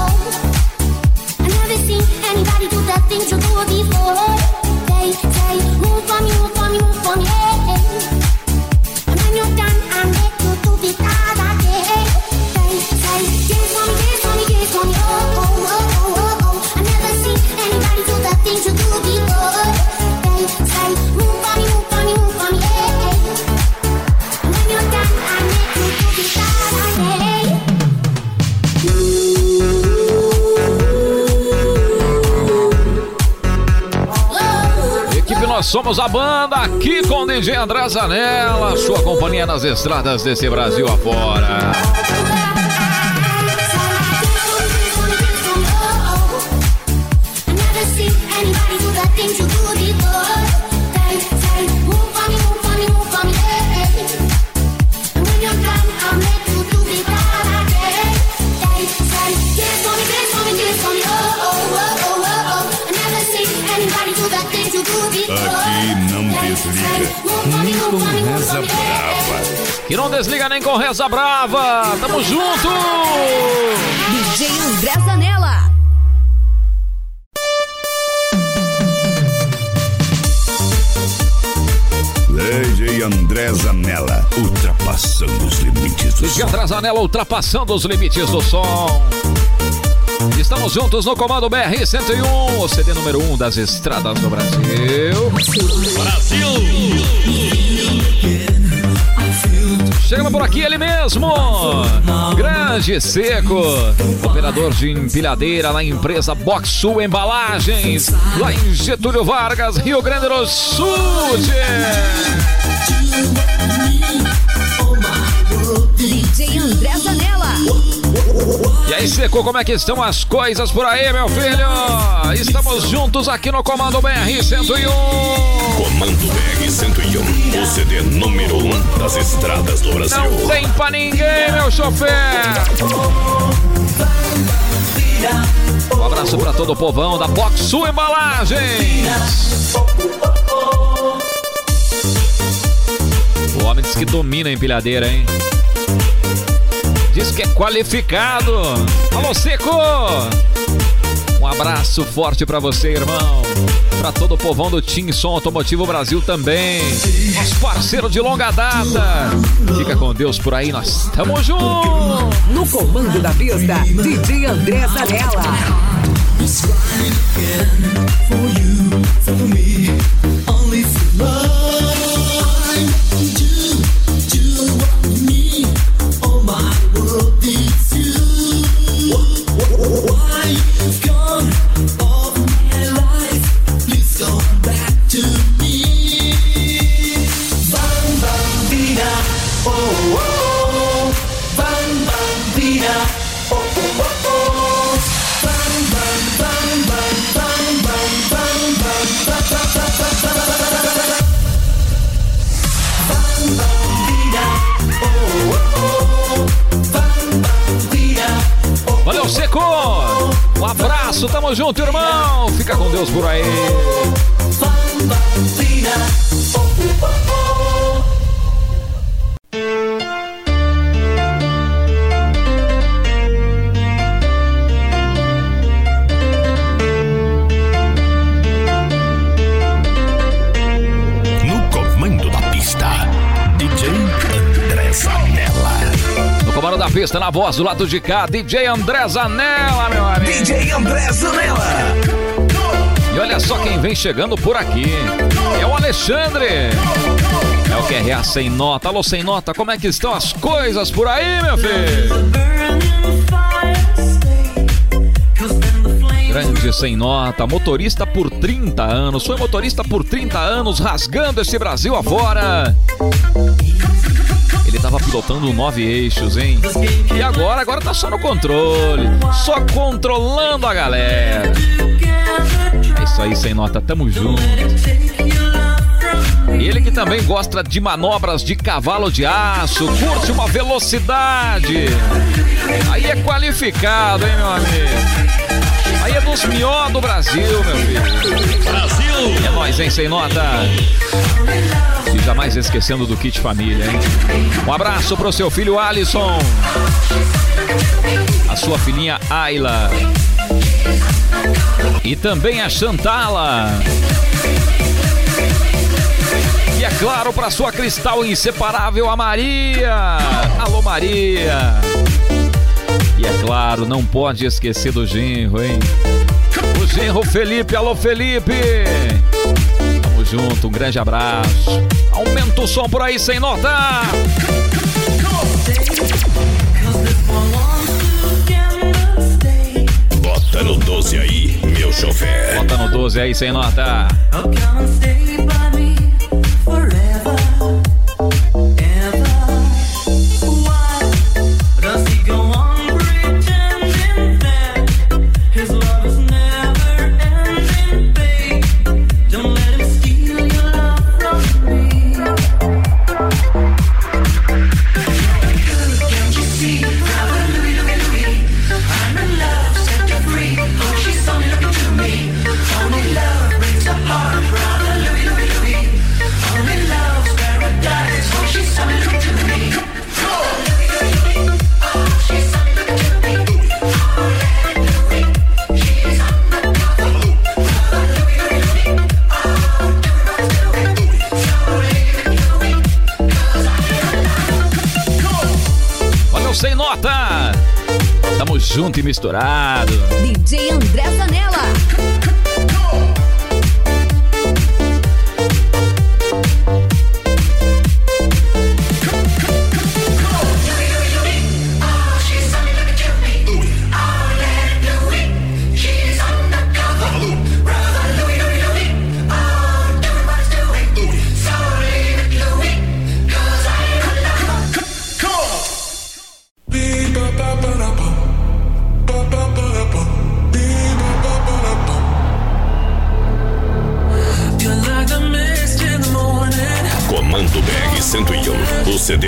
oh. I never seen anybody do the things you do before. They say, move for me, yeah. And when you're done, I make you do it all again. They say, dance for me, oh. I never seen anybody do the things you do before. They say, move for me, yeah. And when you're done, I make you do it all again. Equipe Nós Somos a Banda, aqui com o DJ André Zanella, sua companhia nas estradas desse Brasil afora. Aqui não desliga, nem com reza brava. Que não desliga nem com reza brava. Tamo junto! DJ André Zanella. DJ André Zanella, ultrapassando os limites do som. DJ André Zanella, ultrapassando os limites do som. Estamos juntos no Comando BR-101, o CD número 1 das estradas do Brasil. Brasil! Chegando por aqui ele mesmo, Grande Seco, operador de empilhadeira na empresa Box Sul Embalagens, lá em Getúlio Vargas, Rio Grande do Sul. DJ André Zanella. E aí, Seco, como é que estão as coisas por aí, meu filho? Estamos juntos aqui no Comando BR-101. Comando BR-101, o CD número 1 das estradas do Brasil. Não tem pra ninguém, meu chofer. Um abraço pra todo o povão da Box Sul Embalagens. O homem diz que domina a empilhadeira, hein? Diz que é qualificado. Alô, Seco! Um abraço forte pra você, irmão. Pra todo o povão do Team Som Automotivo Brasil também. Nosso parceiro de longa data. Fica com Deus por aí, nós estamos juntos. No comando da pista, DJ André Zanella. Valeu, Seco! Um abraço, tamo junto, irmão! Fica com Deus por aí! No comando da pista, DJ André Zanella. No comando da pista, na voz do lado de cá, DJ André Zanella, meu amigo. DJ André Zanella. E olha só quem vem chegando por aqui. É o Alexandre. É o QRA Sem Nota. Alô, Sem Nota, como é que estão as coisas por aí, meu filho? Grande Sem Nota, motorista por 30 anos. Foi motorista por 30 anos, rasgando esse Brasil afora. Ele tava pilotando um 9 eixos, hein? E agora tá só no controle. Só controlando a galera. É isso aí, Sem Nota, tamo junto. Ele que também gosta de manobras de cavalo de aço, curte uma velocidade. Aí é qualificado, hein, meu amigo? Aí é dos mió do Brasil, meu filho. Brasil! É nóis, hein, Sem Nota? E jamais esquecendo do kit família, hein? Um abraço pro seu filho Alisson. A sua filhinha Ayla. E também a Chantala. E é claro, pra sua cristal inseparável, a Maria. Alô, Maria. E é claro, não pode esquecer do genro, hein? O genro Felipe. Alô, Felipe. Tamo junto, um grande abraço. Aumenta o som por aí, Sem Nota. Bota no 12 aí, meu chofer. Bota no 12 aí, Sem Nota. Sem Nota. Tamo junto e misturado. DJ André Zanella.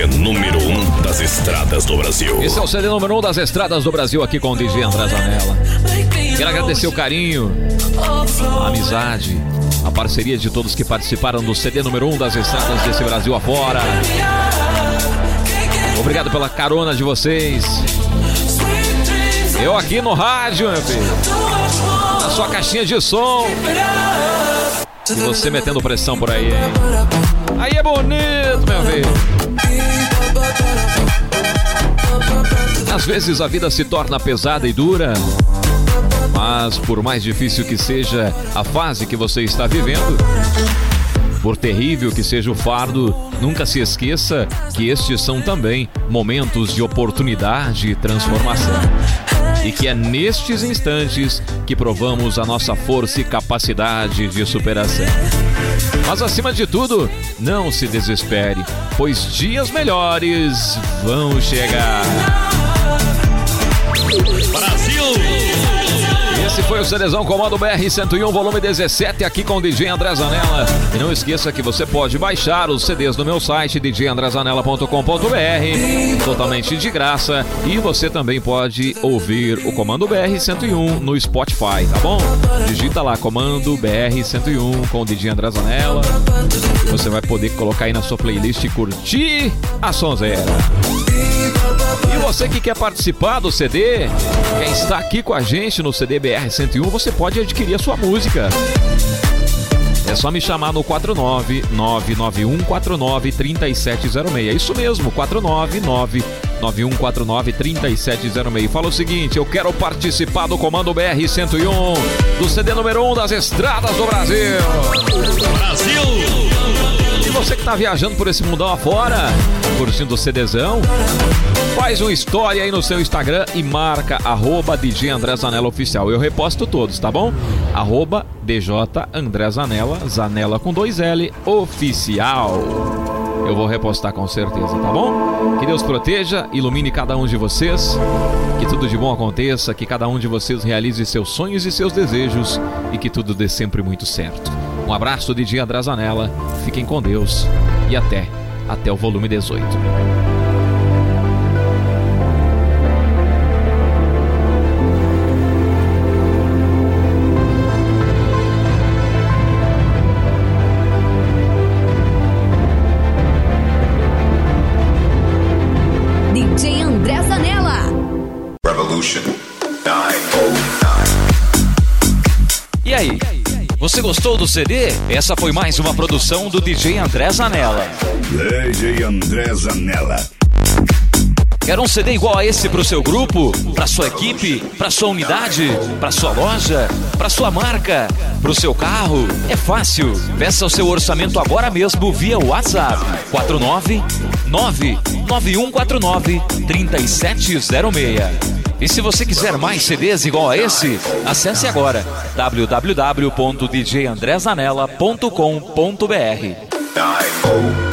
CD número 1 das estradas do Brasil. Esse é o CD número 1 das estradas do Brasil aqui com o DJ André Zanella. Quero agradecer o carinho, a amizade, a parceria de todos que participaram do CD número 1 das estradas desse Brasil afora. Obrigado pela carona de vocês. Eu aqui no rádio, meu filho, na sua caixinha de som, e você metendo pressão por aí, hein? Aí é bonito, meu filho. Às vezes a vida se torna pesada e dura, mas por mais difícil que seja a fase que você está vivendo, por terrível que seja o fardo, nunca se esqueça que estes são também momentos de oportunidade e transformação. E que é nestes instantes que provamos a nossa força e capacidade de superação. Mas acima de tudo, não se desespere, pois dias melhores vão chegar. Brasil! Esse foi o CDzão Comando BR-101, volume 17, aqui com o DJ André Zanella. E não esqueça que você pode baixar os CDs no meu site, djandrezanella.com.br, totalmente de graça. E você também pode ouvir o Comando BR-101 no Spotify, tá bom? Digita lá, Comando BR-101 com o DJ André Zanella. E você vai poder colocar aí na sua playlist e curtir a sonzeira. E você que quer participar do CD, quer estar aqui com a gente no CD BR-101, você pode adquirir a sua música. É só me chamar no 49991493706. Isso mesmo, 49991493706. Fala o seguinte: eu quero participar do Comando BR-101, do CD número 1 das estradas do Brasil. Brasil! E você que tá viajando por esse mundão afora, curtindo o CDzão, faz uma história aí no seu Instagram e marca @DJ André Zanella Oficial. Eu reposto todos, tá bom? @DJ André Zanella, Zanella com 2L, Oficial. Eu vou repostar com certeza, tá bom? Que Deus proteja, ilumine cada um de vocês, que tudo de bom aconteça, que cada um de vocês realize seus sonhos e seus desejos e que tudo dê sempre muito certo. Um abraço, DJ André Zanella, fiquem com Deus e até o volume 18. DJ André Zanella. Revolution 909. E aí? Você gostou do CD? Essa foi mais uma produção do DJ André Zanella. DJ André Zanella. Quer um CD igual a esse pro seu grupo, pra sua equipe, pra sua unidade, pra sua loja, pra sua marca, pro seu carro? É fácil. Peça o seu orçamento agora mesmo via WhatsApp 49991493706. E se você quiser mais CDs igual a esse, acesse agora www.djandrezanella.com.br.